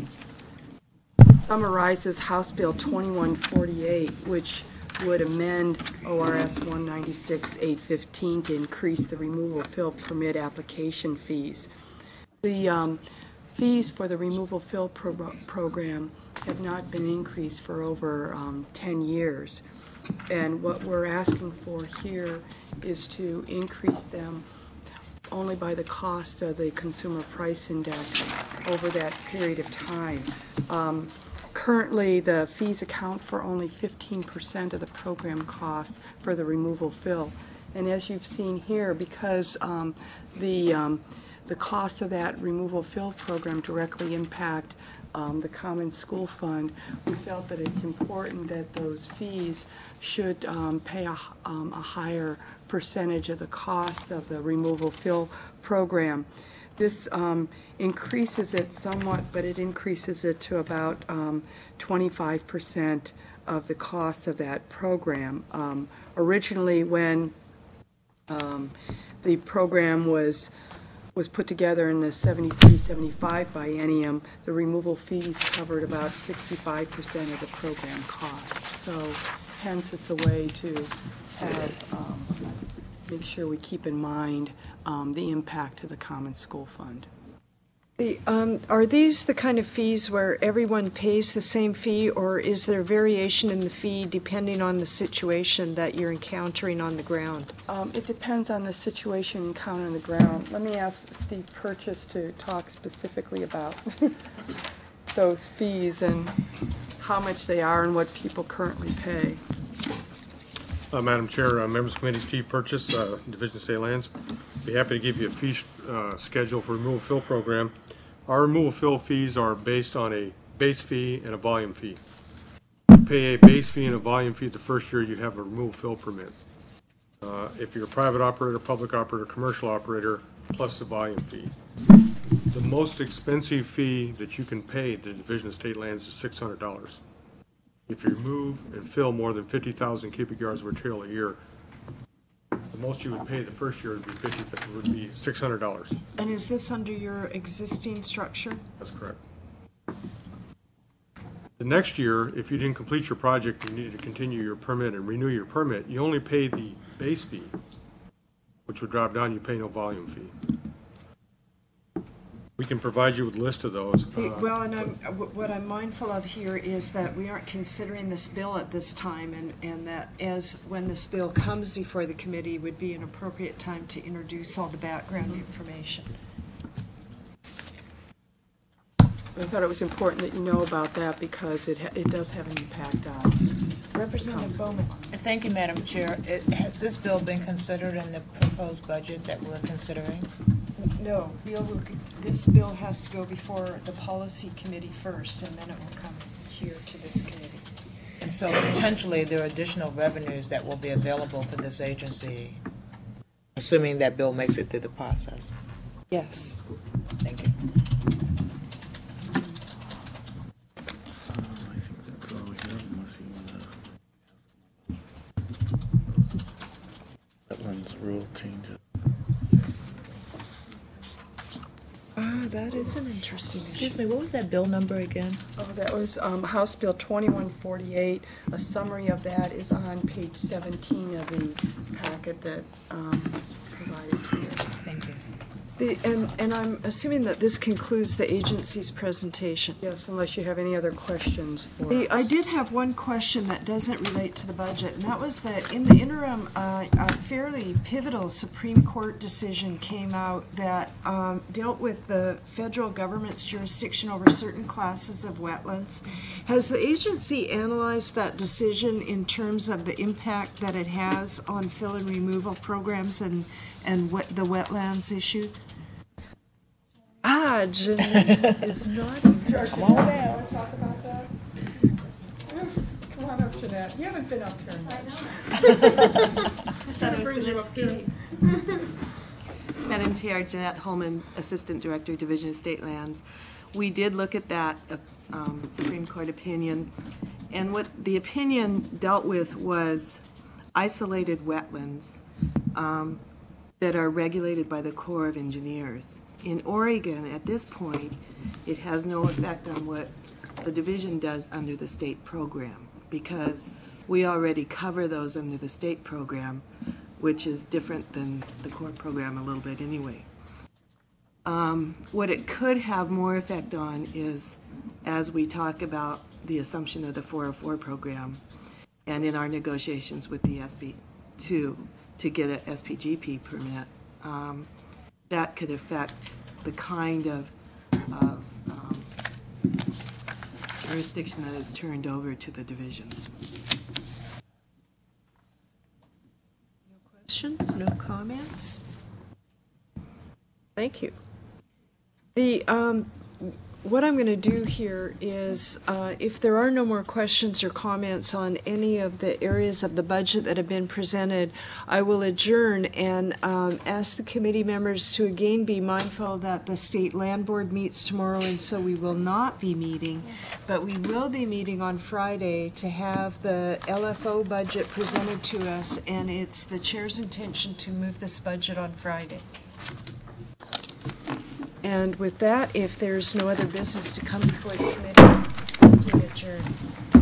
Summarizes House Bill 2148, which would amend ORS 196-815 to increase the removal fill permit application fees. The fees for the removal fill program have not been increased for over 10 years. And what we're asking for here is to increase them only by the cost of the Consumer Price Index over that period of time. Currently, the fees account for only 15% of the program costs for the removal fill. And as you've seen here, because the cost of that removal fill program directly impact the Common School Fund, we felt that it's important that those fees should pay a higher percentage of the cost of the removal fill program. This increases it somewhat, but it increases it to about 25% of the cost of that program. Originally, when the program was put together in the 73-75 biennium, the removal fees covered about 65% of the program cost. So hence it's a way to have, make sure we keep in mind the impact to the Common School Fund. Are these the kind of fees where everyone pays the same fee, or is there variation in the fee depending on the situation that you're encountering on the ground? It depends on the situation encountered on the ground. Let me ask Steve Purchase to talk specifically about those fees and how much they are and what people currently pay. Madam Chair, members of the committee, Steve Purchase, Division of State Lands. Be happy to give you a fee schedule for removal fill program. Our removal fill fees are based on a base fee and a volume fee. You pay a base fee and a volume fee the first year you have a removal fill permit. If you're a private operator, public operator, commercial operator, plus the volume fee. The most expensive fee that you can pay the Division of State Lands is $600. If you remove and fill more than 50,000 cubic yards of material a year, the most you would pay the first year would be $600. And is this under your existing structure? That's correct. The next year, if you didn't complete your project, you needed to continue your permit and renew your permit, you only pay the base fee, which would drop down, you pay no volume fee. We can provide you with a list of those. Well, and what I'm mindful of here is that we aren't considering this bill at this time, and that when this bill comes before the committee would be an appropriate time to introduce all the background information. I thought it was important that you know about that because it does have an impact on Representative Bowman. Thank you, Madam Chair. Has this bill been considered in the proposed budget that we're considering? No, this bill has to go before the policy committee first, and then it will come here to this committee. And so potentially there are additional revenues that will be available for this agency, assuming that bill makes it through the process. Yes. Thank you. that is an interesting. Excuse me, what was that bill number again? Oh, that was House Bill 2148. A summary of that is on page 17 of the packet that was provided to you. Thank you. And I'm assuming that this concludes the agency's presentation. Yes, unless you have any other questions for us. I did have one question that doesn't relate to the budget, and that was that in the interim, a fairly pivotal Supreme Court decision came out that dealt with the federal government's jurisdiction over certain classes of wetlands. Has the agency analyzed that decision in terms of the impact that it has on fill and removal programs and the wetlands issue? Jeanette is nodding. Come on down. Want to talk about that? Come on up, Jeanette. You haven't been up here much. Thought I was going to escape. Madam Chair, Jeanette Holman, Assistant Director, Division of State Lands. We did look at that Supreme Court opinion, and what the opinion dealt with was isolated wetlands that are regulated by the Corps of Engineers. In Oregon, at this point, it has no effect on what the division does under the state program, because we already cover those under the state program, which is different than the Corps program a little bit anyway. What it could have more effect on is, as we talk about the assumption of the 404 program, and in our negotiations with the SB2 to get an SPGP permit, that could affect the kind of jurisdiction that is turned over to the division. No questions, no comments? Thank you. What I'm going to do here is, if there are no more questions or comments on any of the areas of the budget that have been presented, I will adjourn and ask the committee members to again be mindful that the State Land Board meets tomorrow, and so we will not be meeting, but we will be meeting on Friday to have the LFO budget presented to us, and it's the chair's intention to move this budget on Friday. And with that, if there's no other business to come before the committee, we adjourn.